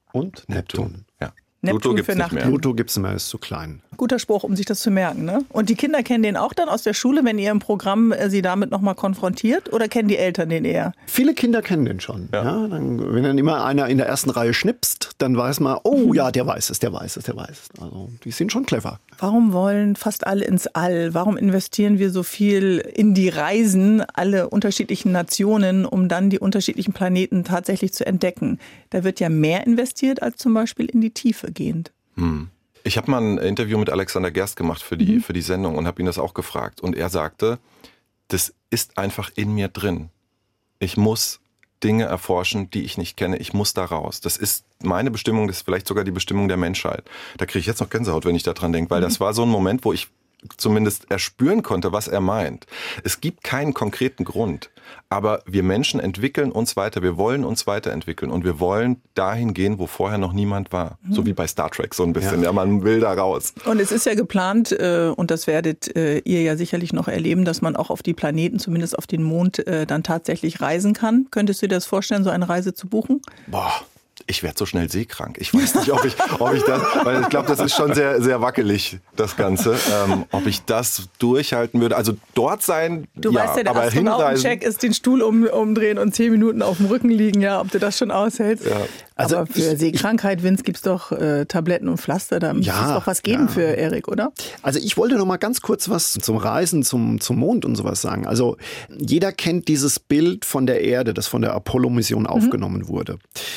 und Neptun. Ja. Neptun Pluto gibt's für nicht Nacht. mehr. Pluto gibt es mehr, ist zu klein. Guter Spruch, um sich das zu merken, ne? Und die Kinder kennen den auch dann aus der Schule, wenn ihr im Programm äh, sie damit nochmal konfrontiert? Oder kennen die Eltern den eher? Viele Kinder kennen den schon. Ja. Ja, dann, wenn dann immer einer in der ersten Reihe schnipst, dann weiß man, oh ja, der weiß es, der weiß es, der weiß es. Also die sind schon clever. Warum wollen fast alle ins All? Warum investieren wir so viel in die Reisen, alle unterschiedlichen Nationen, um dann die unterschiedlichen Planeten tatsächlich zu entdecken? Da wird ja mehr investiert als zum Beispiel in die Tiefe gehend. Hm. Ich habe mal ein Interview mit Alexander Gerst gemacht für die, mhm. für die Sendung und habe ihn das auch gefragt. Und er sagte, das ist einfach in mir drin. Ich muss Dinge erforschen, die ich nicht kenne. Ich muss da raus. Das ist meine Bestimmung, das ist vielleicht sogar die Bestimmung der Menschheit. Da kriege ich jetzt noch Gänsehaut, wenn ich daran denke, weil mhm. das war so ein Moment, wo ich zumindest erspüren konnte, was er meint. Es gibt keinen konkreten Grund, aber wir Menschen entwickeln uns weiter, wir wollen uns weiterentwickeln und wir wollen dahin gehen, wo vorher noch niemand war. Mhm. So wie bei Star Trek so ein bisschen, ja, ja man will da raus. Und es ist ja geplant, äh, und das werdet äh, ihr ja sicherlich noch erleben, dass man auch auf die Planeten, zumindest auf den Mond, äh, dann tatsächlich reisen kann. Könntest du dir das vorstellen, so eine Reise zu buchen? Boah. Ich werde so schnell seekrank. Ich weiß nicht, ob ich, ob ich das, weil ich glaube, das ist schon sehr, sehr wackelig, das Ganze. Ähm, ob ich das durchhalten würde. Also dort sein, du ja, weißt ja, der aber Astronautencheck ist den Stuhl um, umdrehen und zehn Minuten auf dem Rücken liegen, ja, ob du das schon aushältst. Ja. Also aber für ich, Seekrankheit, Vince, gibt es doch äh, Tabletten und Pflaster, da muss ja, es doch was geben ja. für Erik, oder? Also ich wollte noch mal ganz kurz was zum Reisen zum, zum Mond und sowas sagen. Also jeder kennt dieses Bild von der Erde, das von der Apollo-Mission mhm. aufgenommen wurde.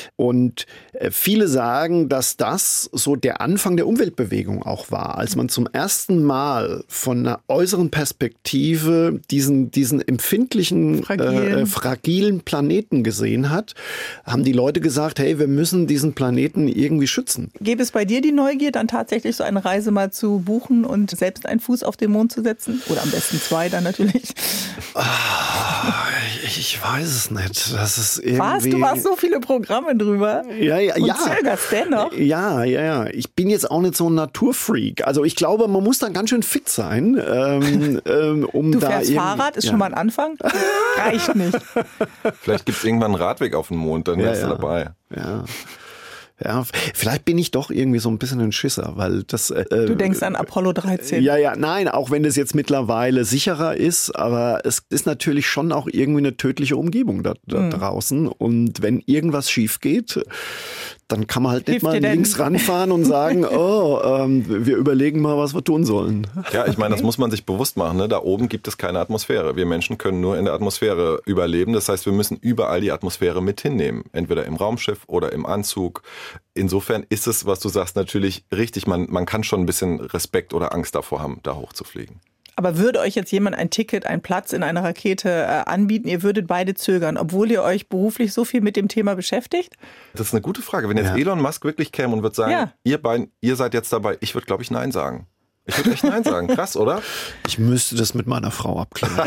Und äh, viele sagen, dass das so der Anfang der Umweltbewegung auch war, als man zum ersten Mal von einer äußeren Perspektive diesen, diesen empfindlichen, fragilen. Äh, fragilen Planeten gesehen hat, haben die Leute gesagt, hey, wir müssen diesen Planeten irgendwie schützen. Gäbe es bei dir die Neugier, dann tatsächlich so eine Reise mal zu buchen und selbst einen Fuß auf den Mond zu setzen? Oder am besten zwei dann natürlich. Ich, ich weiß es nicht. Das ist irgendwie... Was? Du machst so viele Programme drüber? Ja, ja, und ja. zögerst dennoch? Ja, ja, ja. Ich bin jetzt auch nicht so ein Naturfreak. Also ich glaube, man muss dann ganz schön fit sein, ähm, ähm, um du da... Du fährst Fahrrad, ist ja. schon mal ein Anfang? Reicht nicht. Vielleicht gibt es irgendwann einen Radweg auf dem Mond, dann wärst ja, du dabei. Ja. Ja, vielleicht bin ich doch irgendwie so ein bisschen ein Schisser, weil das... Äh, du denkst an Apollo dreizehn. Ja, ja, nein, auch wenn das jetzt mittlerweile sicherer ist, aber es ist natürlich schon auch irgendwie eine tödliche Umgebung da, da mhm. draußen und wenn irgendwas schief geht, dann kann man halt nicht Hilft mal links ranfahren und sagen, oh, ähm, wir überlegen mal, was wir tun sollen. Ja, ich meine, das muss man sich bewusst machen. Ne? Da oben gibt es keine Atmosphäre. Wir Menschen können nur in der Atmosphäre überleben. Das heißt, wir müssen überall die Atmosphäre mit hinnehmen. Entweder im Raumschiff oder im Anzug. Insofern ist es, was du sagst, natürlich richtig. Man, man kann schon ein bisschen Respekt oder Angst davor haben, da hochzufliegen. Aber würde euch jetzt jemand ein Ticket, einen Platz in einer Rakete äh, anbieten? Ihr würdet beide zögern, obwohl ihr euch beruflich so viel mit dem Thema beschäftigt? Das ist eine gute Frage. Wenn jetzt ja. Elon Musk wirklich käme und würde sagen, ja. ihr beiden, ihr seid jetzt dabei, ich würde, glaube ich, Nein sagen. Ich würde echt Nein sagen. Krass, oder? Ich müsste das mit meiner Frau abklären.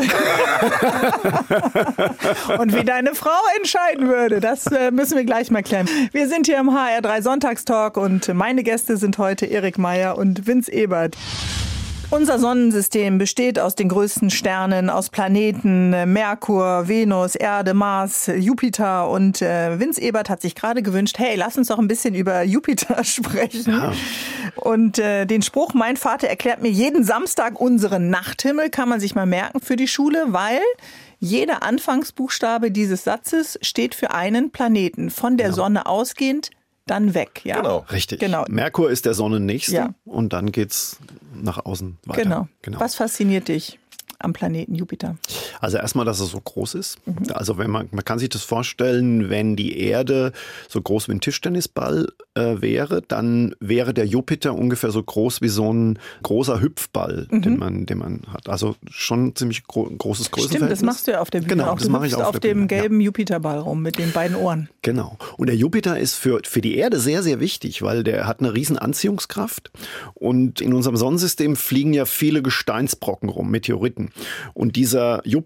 Und wie deine Frau entscheiden würde, das äh, müssen wir gleich mal klären. Wir sind hier im H R drei Sonntagstalk und meine Gäste sind heute Erik Meyer und Vince Ebert. Unser Sonnensystem besteht aus den größten Sternen, aus Planeten, Merkur, Venus, Erde, Mars, Jupiter. Und äh, Vince Ebert hat sich gerade gewünscht, hey, lass uns doch ein bisschen über Jupiter sprechen. Ja. Und äh, den Spruch, mein Vater erklärt mir jeden Samstag unseren Nachthimmel, kann man sich mal merken für die Schule, weil jeder Anfangsbuchstabe dieses Satzes steht für einen Planeten. Von der ja. Sonne ausgehend, dann weg. Ja? Genau. Richtig. Genau. Merkur ist der Sonnennächste ja. und dann geht's nach außen weiter. Genau. genau. Was fasziniert dich am Planeten Jupiter? Also erstmal, dass er so groß ist. Mhm. Also wenn man, man kann sich das vorstellen, wenn die Erde so groß wie ein Tischtennisball äh, wäre, dann wäre der Jupiter ungefähr so groß wie so ein großer Hüpfball, mhm. den man, den man hat. Also schon ziemlich gro- großes Größenverhältnis. Stimmt, das machst du ja auf der Bühne. Genau, auch. das Du mache ich auf, auf der dem Bühne. gelben ja. Jupiterball rum mit den beiden Ohren. Genau. Und der Jupiter ist für, für die Erde sehr, sehr wichtig, weil der hat eine riesen Anziehungskraft. Und in unserem Sonnensystem fliegen ja viele Gesteinsbrocken rum, Meteoriten. Und dieser Jupiter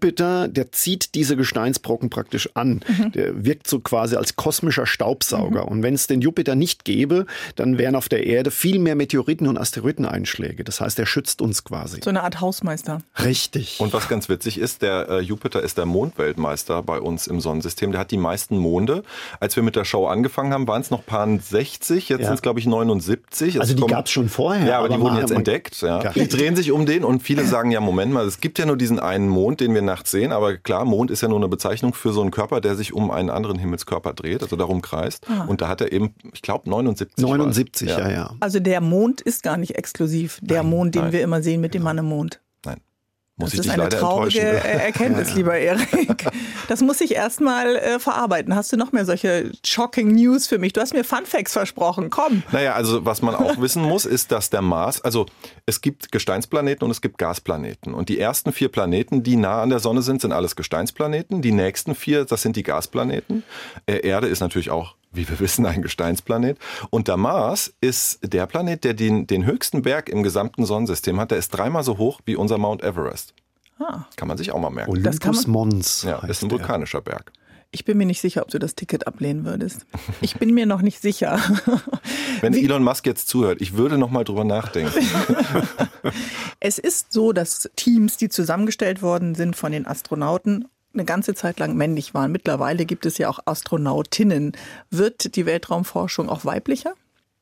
Jupiter, der zieht diese Gesteinsbrocken praktisch an. Mhm. Der wirkt so quasi als kosmischer Staubsauger. Mhm. Und wenn es den Jupiter nicht gäbe, dann wären auf der Erde viel mehr Meteoriten und Asteroideneinschläge. Das heißt, er schützt uns quasi. So eine Art Hausmeister. Richtig. Und was ganz witzig ist, der äh, Jupiter ist der Mondweltmeister bei uns im Sonnensystem. Der hat die meisten Monde. Als wir mit der Show angefangen haben, waren es noch paar sechzig. Jetzt ja. sind es, glaube ich, neunundsiebzig. Also es die gab es schon vorher. Ja, aber, aber die wurden man, jetzt man, entdeckt. Ja. Ja. Die drehen sich um den und viele sagen, ja, Moment mal, es gibt ja nur diesen einen Mond, den wir nachts sehen. Aber klar, Mond ist ja nur eine Bezeichnung für so einen Körper, der sich um einen anderen Himmelskörper dreht, also darum kreist. Ah. Und da hat er eben, ich glaube, neunundsiebzig. neunundsiebzig, ja. ja, ja. Also der Mond ist gar nicht exklusiv. Der nein, Mond, den nein. wir immer sehen mit dem Mann im Mond. Nein. Muss das ich ist dich eine leider traurige enttäuschen. Erkenntnis, ja, ja. lieber Erik. Das muss ich erst mal äh, verarbeiten. Hast du noch mehr solche shocking News für mich? Du hast mir Fun Facts versprochen. Komm. Naja, also was man auch wissen muss, ist, dass der Mars, also es gibt Gesteinsplaneten und es gibt Gasplaneten. Und die ersten vier Planeten, die nah an der Sonne sind, sind alles Gesteinsplaneten. Die nächsten vier, das sind die Gasplaneten. Äh, Erde ist natürlich auch, wie wir wissen, ein Gesteinsplanet. Und der Mars ist der Planet, der den, den höchsten Berg im gesamten Sonnensystem hat. Der ist dreimal so hoch wie unser Mount Everest. Ah. Kann man sich auch mal merken. Olympus Mons. Ja, ist ein vulkanischer der. Berg. Ich bin mir nicht sicher, ob du das Ticket ablehnen würdest. Ich bin mir noch nicht sicher. Wenn wie? Elon Musk jetzt zuhört, ich würde noch mal drüber nachdenken. Es ist so, dass Teams, die zusammengestellt worden sind von den Astronauten, eine ganze Zeit lang männlich waren. Mittlerweile gibt es ja auch Astronautinnen. Wird die Weltraumforschung auch weiblicher?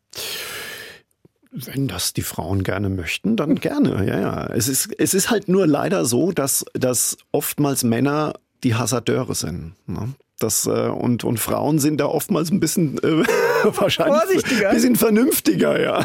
Wenn das die Frauen gerne möchten, dann gerne. Ja, ja. Es ist, es ist halt nur leider so, dass, dass oftmals Männer die Hasardeure sind. Ne? Das, äh, und, und Frauen sind da oftmals ein bisschen äh, wahrscheinlich vorsichtiger. Ein bisschen vernünftiger, ja.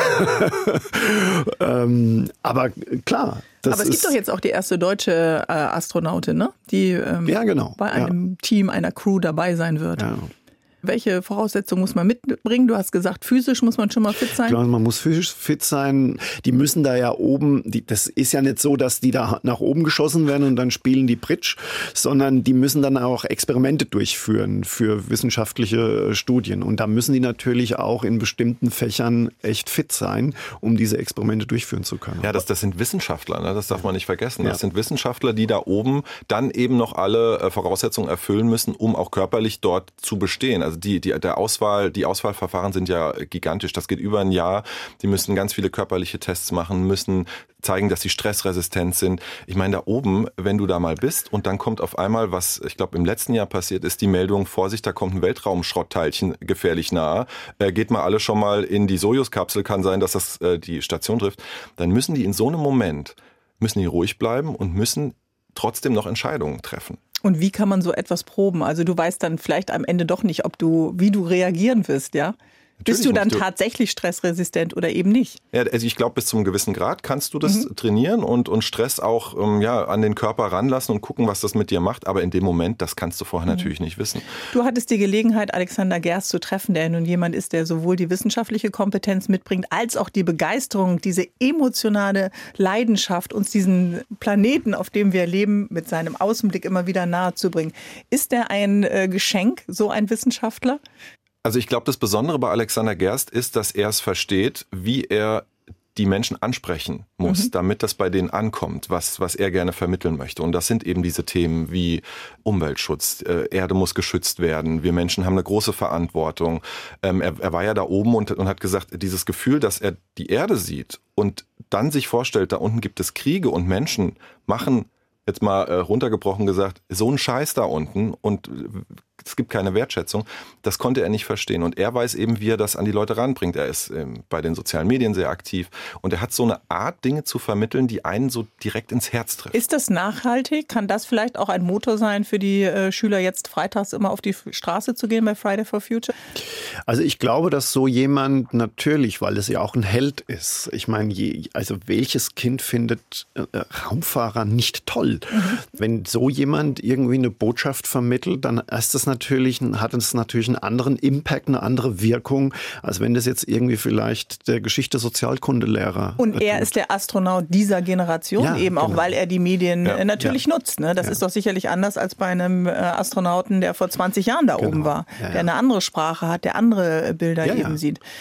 ähm, aber klar. Das aber es gibt doch jetzt auch die erste deutsche äh, Astronautin, ne? Die ähm, ja, genau. bei einem ja. Team, einer Crew dabei sein wird. Ja. Welche Voraussetzungen muss man mitbringen? Du hast gesagt, physisch muss man schon mal fit sein. Klar, man muss physisch fit sein. Die müssen da ja oben, die, das ist ja nicht so, dass die da nach oben geschossen werden und dann spielen die Bridge, sondern die müssen dann auch Experimente durchführen für wissenschaftliche Studien. Und da müssen die natürlich auch in bestimmten Fächern echt fit sein, um diese Experimente durchführen zu können. Ja, das, das sind Wissenschaftler, ne? Das darf man nicht vergessen. Das ja. sind Wissenschaftler, die da oben dann eben noch alle äh, Voraussetzungen erfüllen müssen, um auch körperlich dort zu bestehen. Also die, die, der Auswahl, die Auswahlverfahren sind ja gigantisch. Das geht über ein Jahr. Die müssen ganz viele körperliche Tests machen, müssen zeigen, dass sie stressresistent sind. Ich meine, da oben, wenn du da mal bist und dann kommt auf einmal, was ich glaube im letzten Jahr passiert ist, die Meldung, Vorsicht, da kommt ein Weltraumschrottteilchen gefährlich nahe. Äh, geht mal alle schon mal in die Sojus-Kapsel, kann sein, dass das äh, die Station trifft. Dann müssen die in so einem Moment, müssen die ruhig bleiben und müssen trotzdem noch Entscheidungen treffen. Und wie kann man so etwas proben? Also du weißt dann vielleicht am Ende doch nicht, ob du, wie du reagieren wirst, ja? Natürlich bist du dann du tatsächlich stressresistent oder eben nicht? Ja, also ich glaube, bis zu einem gewissen Grad kannst du das mhm. trainieren und, und Stress auch ähm, ja, an den Körper ranlassen und gucken, was das mit dir macht. Aber in dem Moment, das kannst du vorher mhm. natürlich nicht wissen. Du hattest die Gelegenheit, Alexander Gerst zu treffen, der nun jemand ist, der sowohl die wissenschaftliche Kompetenz mitbringt, als auch die Begeisterung, diese emotionale Leidenschaft, uns diesen Planeten, auf dem wir leben, mit seinem Außenblick immer wieder nahe zu bringen. Ist der ein äh, Geschenk, so ein Wissenschaftler? Also ich glaube, das Besondere bei Alexander Gerst ist, dass er es versteht, wie er die Menschen ansprechen muss, mhm. damit das bei denen ankommt, was, was er gerne vermitteln möchte. Und das sind eben diese Themen wie Umweltschutz, äh, Erde muss geschützt werden, wir Menschen haben eine große Verantwortung. Ähm, er, er war ja da oben und, und hat gesagt, dieses Gefühl, dass er die Erde sieht und dann sich vorstellt, da unten gibt es Kriege und Menschen machen, jetzt mal äh, runtergebrochen gesagt, so einen Scheiß da unten und es gibt keine Wertschätzung. Das konnte er nicht verstehen. Und er weiß eben, wie er das an die Leute ranbringt. Er ist ähm, bei den sozialen Medien sehr aktiv. Und er hat so eine Art, Dinge zu vermitteln, die einen so direkt ins Herz treffen. Ist das nachhaltig? Kann das vielleicht auch ein Motor sein für die äh, Schüler, jetzt freitags immer auf die Straße zu gehen bei Friday for Future? Also ich glaube, dass so jemand natürlich, weil es ja auch ein Held ist. Ich meine, je, also welches Kind findet äh, Raumfahrer nicht toll? Mhm. Wenn so jemand irgendwie eine Botschaft vermittelt, dann ist das natürlich, hat es natürlich einen anderen Impact, eine andere Wirkung, als wenn das jetzt irgendwie vielleicht der Geschichte-Sozialkundelehrer Und er tut. ist der Astronaut dieser Generation, ja, eben auch, genau. weil er die Medien ja. natürlich ja. nutzt. Ne? Das ja. ist doch sicherlich anders als bei einem Astronauten, der vor zwanzig Jahren da genau. oben war, ja, ja. der eine andere Sprache hat, der andere Bilder ja, eben ja. sieht.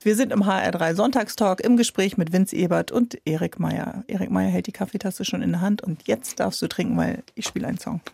Wir sind im H R drei Sonntagstalk im Gespräch mit Vince Ebert und Erik Meyer. Erik Meyer hält die Kaffeetasse schon in der Hand und jetzt darfst du trinken, weil ich spiele einen Song.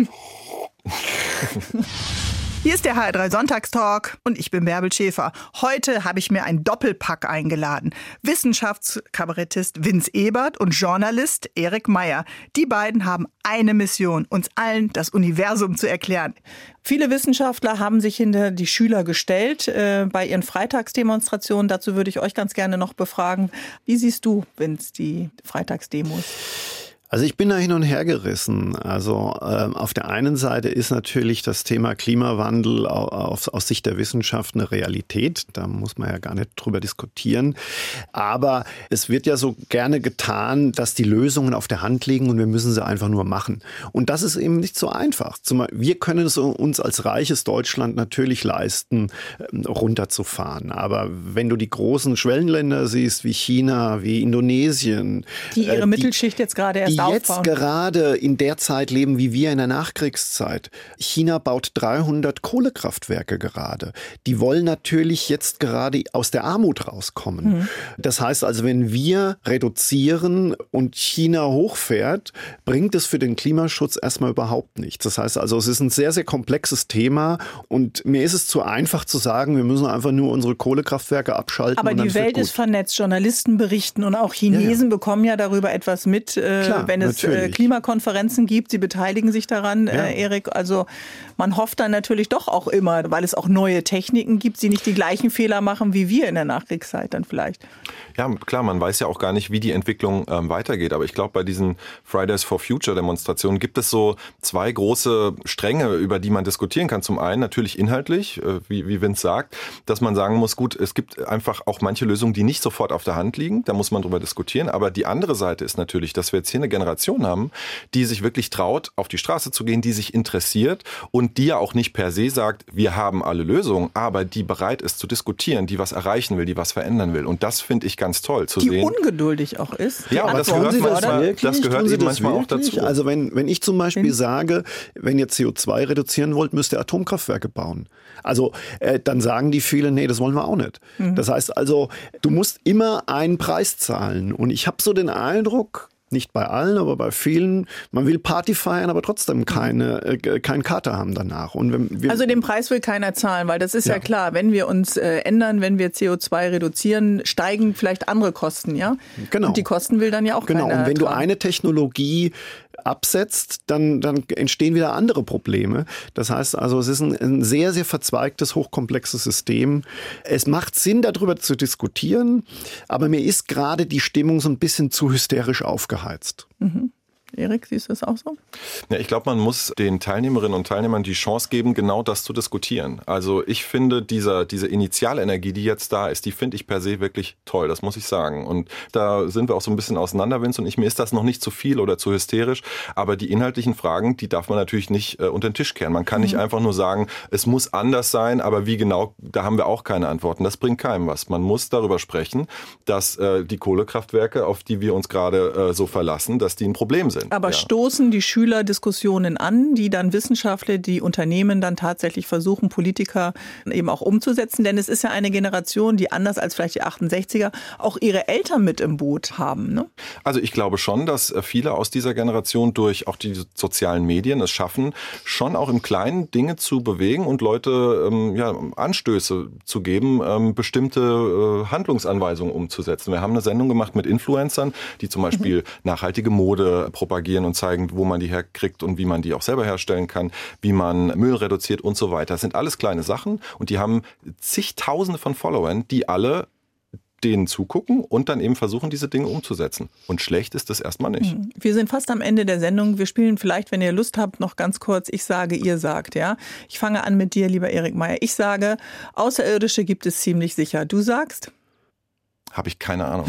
Hier ist der H R drei Sonntagstalk und ich bin Bärbel Schäfer. Heute habe ich mir einen Doppelpack eingeladen. Wissenschaftskabarettist Vince Ebert und Journalist Erik Meyer. Die beiden haben eine Mission, uns allen das Universum zu erklären. Viele Wissenschaftler haben sich hinter die Schüler gestellt äh, bei ihren Freitagsdemonstrationen. Dazu würde ich euch ganz gerne noch befragen. Wie siehst du, Vince, die Freitagsdemos? Also ich bin da hin und her gerissen. Also ähm, auf der einen Seite ist natürlich das Thema Klimawandel aus, aus Sicht der Wissenschaft eine Realität. Da muss man ja gar nicht drüber diskutieren. Aber es wird ja so gerne getan, dass die Lösungen auf der Hand liegen und wir müssen sie einfach nur machen. Und das ist eben nicht so einfach. Wir können es uns als reiches Deutschland natürlich leisten, runterzufahren. Aber wenn du die großen Schwellenländer siehst, wie China, wie Indonesien, die ihre äh, die, Mittelschicht jetzt gerade erst die jetzt gerade in der Zeit leben wie wir in der Nachkriegszeit. China baut dreihundert Kohlekraftwerke gerade. Die wollen natürlich jetzt gerade aus der Armut rauskommen. Mhm. Das heißt also, wenn wir reduzieren und China hochfährt, bringt es für den Klimaschutz erstmal überhaupt nichts. Das heißt also, es ist ein sehr, sehr komplexes Thema und mir ist es zu einfach zu sagen, wir müssen einfach nur unsere Kohlekraftwerke abschalten. Aber und dann die Welt ist vernetzt, Journalisten berichten und auch Chinesen ja, ja. bekommen ja darüber etwas mit. Äh, Klar. Wenn es äh, Klimakonferenzen gibt, sie beteiligen sich daran, ja. äh, Erik. Also man hofft dann natürlich doch auch immer, weil es auch neue Techniken gibt, die nicht die gleichen Fehler machen wie wir in der Nachkriegszeit dann vielleicht. Ja, klar, man weiß ja auch gar nicht, wie die Entwicklung ähm, weitergeht. Aber ich glaube, bei diesen Fridays for Future Demonstrationen gibt es so zwei große Stränge, über die man diskutieren kann. Zum einen natürlich inhaltlich, äh, wie, wie Vince sagt, dass man sagen muss, gut, es gibt einfach auch manche Lösungen, die nicht sofort auf der Hand liegen. Da muss man drüber diskutieren. Aber die andere Seite ist natürlich, dass wir jetzt hier eine Generation haben, die sich wirklich traut, auf die Straße zu gehen, die sich interessiert und die ja auch nicht per se sagt, wir haben alle Lösungen, aber die bereit ist zu diskutieren, die was erreichen will, die was verändern will. Und das finde ich ganz toll zu die sehen. Die ungeduldig auch ist. Ja, aber das gehört manchmal, das gehört eben manchmal auch dazu. Also wenn, wenn ich zum Beispiel Bin? sage, wenn ihr C O zwei reduzieren wollt, müsst ihr Atomkraftwerke bauen. Also äh, dann sagen die vielen, nee, das wollen wir auch nicht. Mhm. Das heißt also, du musst immer einen Preis zahlen. Und ich habe so den Eindruck, nicht bei allen, aber bei vielen. Man will Party feiern, aber trotzdem keine, äh, keinen Kater haben danach. Und wenn wir, also den Preis will keiner zahlen, weil das ist ja, ja klar, wenn wir uns äh, ändern, wenn wir C O zwei reduzieren, steigen vielleicht andere Kosten, ja? Genau. Und die Kosten will dann ja auch genau. keiner Genau, und wenn tragen. du eine Technologie absetzt, dann, dann entstehen wieder andere Probleme. Das heißt also, es ist ein, ein sehr, sehr verzweigtes, hochkomplexes System. Es macht Sinn, darüber zu diskutieren, aber mir ist gerade die Stimmung so ein bisschen zu hysterisch aufgeheizt. Mhm. Erik, siehst du das auch so? Ja, ich glaube, man muss den Teilnehmerinnen und Teilnehmern die Chance geben, genau das zu diskutieren. Also ich finde, dieser, diese Initialenergie, die jetzt da ist, die finde ich per se wirklich toll, das muss ich sagen. Und da sind wir auch so ein bisschen auseinander, Vince und ich. Mir ist das noch nicht zu viel oder zu hysterisch, aber die inhaltlichen Fragen, die darf man natürlich nicht äh, unter den Tisch kehren. Man kann mhm. nicht einfach nur sagen, es muss anders sein, aber wie genau, da haben wir auch keine Antworten. Das bringt keinem was. Man muss darüber sprechen, dass äh, die Kohlekraftwerke, auf die wir uns gerade äh, so verlassen, dass die ein Problem sind. Aber ja. stoßen die Schüler Diskussionen an, die dann Wissenschaftler, die Unternehmen dann tatsächlich versuchen, Politiker eben auch umzusetzen? Denn es ist ja eine Generation, die anders als vielleicht die achtundsechziger auch ihre Eltern mit im Boot haben, ne? Also ich glaube schon, dass viele aus dieser Generation durch auch die sozialen Medien es schaffen, schon auch im Kleinen Dinge zu bewegen und Leute ähm, ja, Anstöße zu geben, ähm, bestimmte äh, Handlungsanweisungen umzusetzen. Wir haben eine Sendung gemacht mit Influencern, die zum Beispiel mhm. nachhaltige Mode propagieren und zeigen, wo man die herkriegt und wie man die auch selber herstellen kann, wie man Müll reduziert und so weiter. Das sind alles kleine Sachen und die haben zigtausende von Followern, die alle denen zugucken und dann eben versuchen, diese Dinge umzusetzen. Und schlecht ist das erstmal nicht. Wir sind fast am Ende der Sendung. Wir spielen vielleicht, wenn ihr Lust habt, noch ganz kurz Ich sage, ihr sagt. Ja? Ich fange an mit dir, lieber Erik Meyer. Ich sage, Außerirdische gibt es ziemlich sicher. Du sagst? Habe ich keine Ahnung.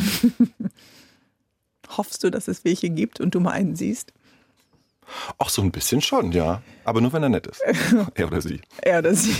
Hoffst du, dass es welche gibt und du mal einen siehst? Ach, so ein bisschen schon, ja. Aber nur, wenn er nett ist. Er oder sie. Er oder sie.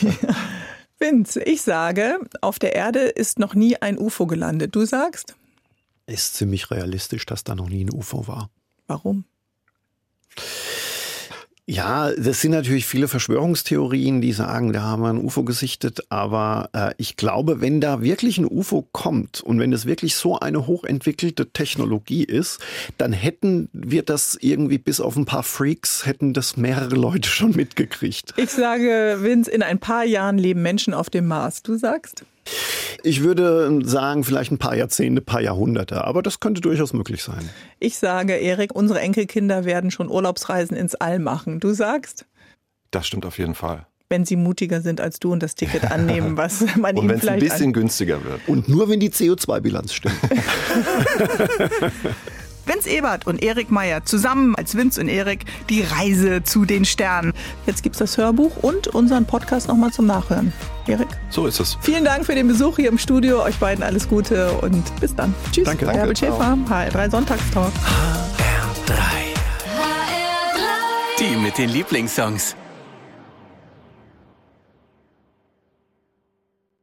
Vince, ich sage, auf der Erde ist noch nie ein U F O gelandet. Du sagst? Ist ziemlich realistisch, dass da noch nie ein U F O war. Warum? Ja, das sind natürlich viele Verschwörungstheorien, die sagen, da haben wir ein U F O gesichtet. Aber äh, ich glaube, wenn da wirklich ein U F O kommt und wenn es wirklich so eine hochentwickelte Technologie ist, dann hätten wir das irgendwie bis auf ein paar Freaks, hätten das mehrere Leute schon mitgekriegt. Ich sage, Vince, in ein paar Jahren leben Menschen auf dem Mars. Du sagst? Ich würde sagen, vielleicht ein paar Jahrzehnte, ein paar Jahrhunderte, aber das könnte durchaus möglich sein. Ich sage, Erik, unsere Enkelkinder werden schon Urlaubsreisen ins All machen. Du sagst? Das stimmt auf jeden Fall. Wenn sie mutiger sind als du und das Ticket annehmen, was man und ihnen wenn es ein vielleicht bisschen an- günstiger wird. Und nur wenn die C O zwei Bilanz stimmt. Vince Ebert und Erik Meyer zusammen als Vince und Erik die Reise zu den Sternen. Jetzt gibt's das Hörbuch und unseren Podcast nochmal zum Nachhören. Erik? So ist es. Vielen Dank für den Besuch hier im Studio. Euch beiden alles Gute und bis dann. Tschüss. Danke. Bärbel Danke. Schäfer, H R drei Sonntagstalk. H R drei. Die mit den Lieblingssongs.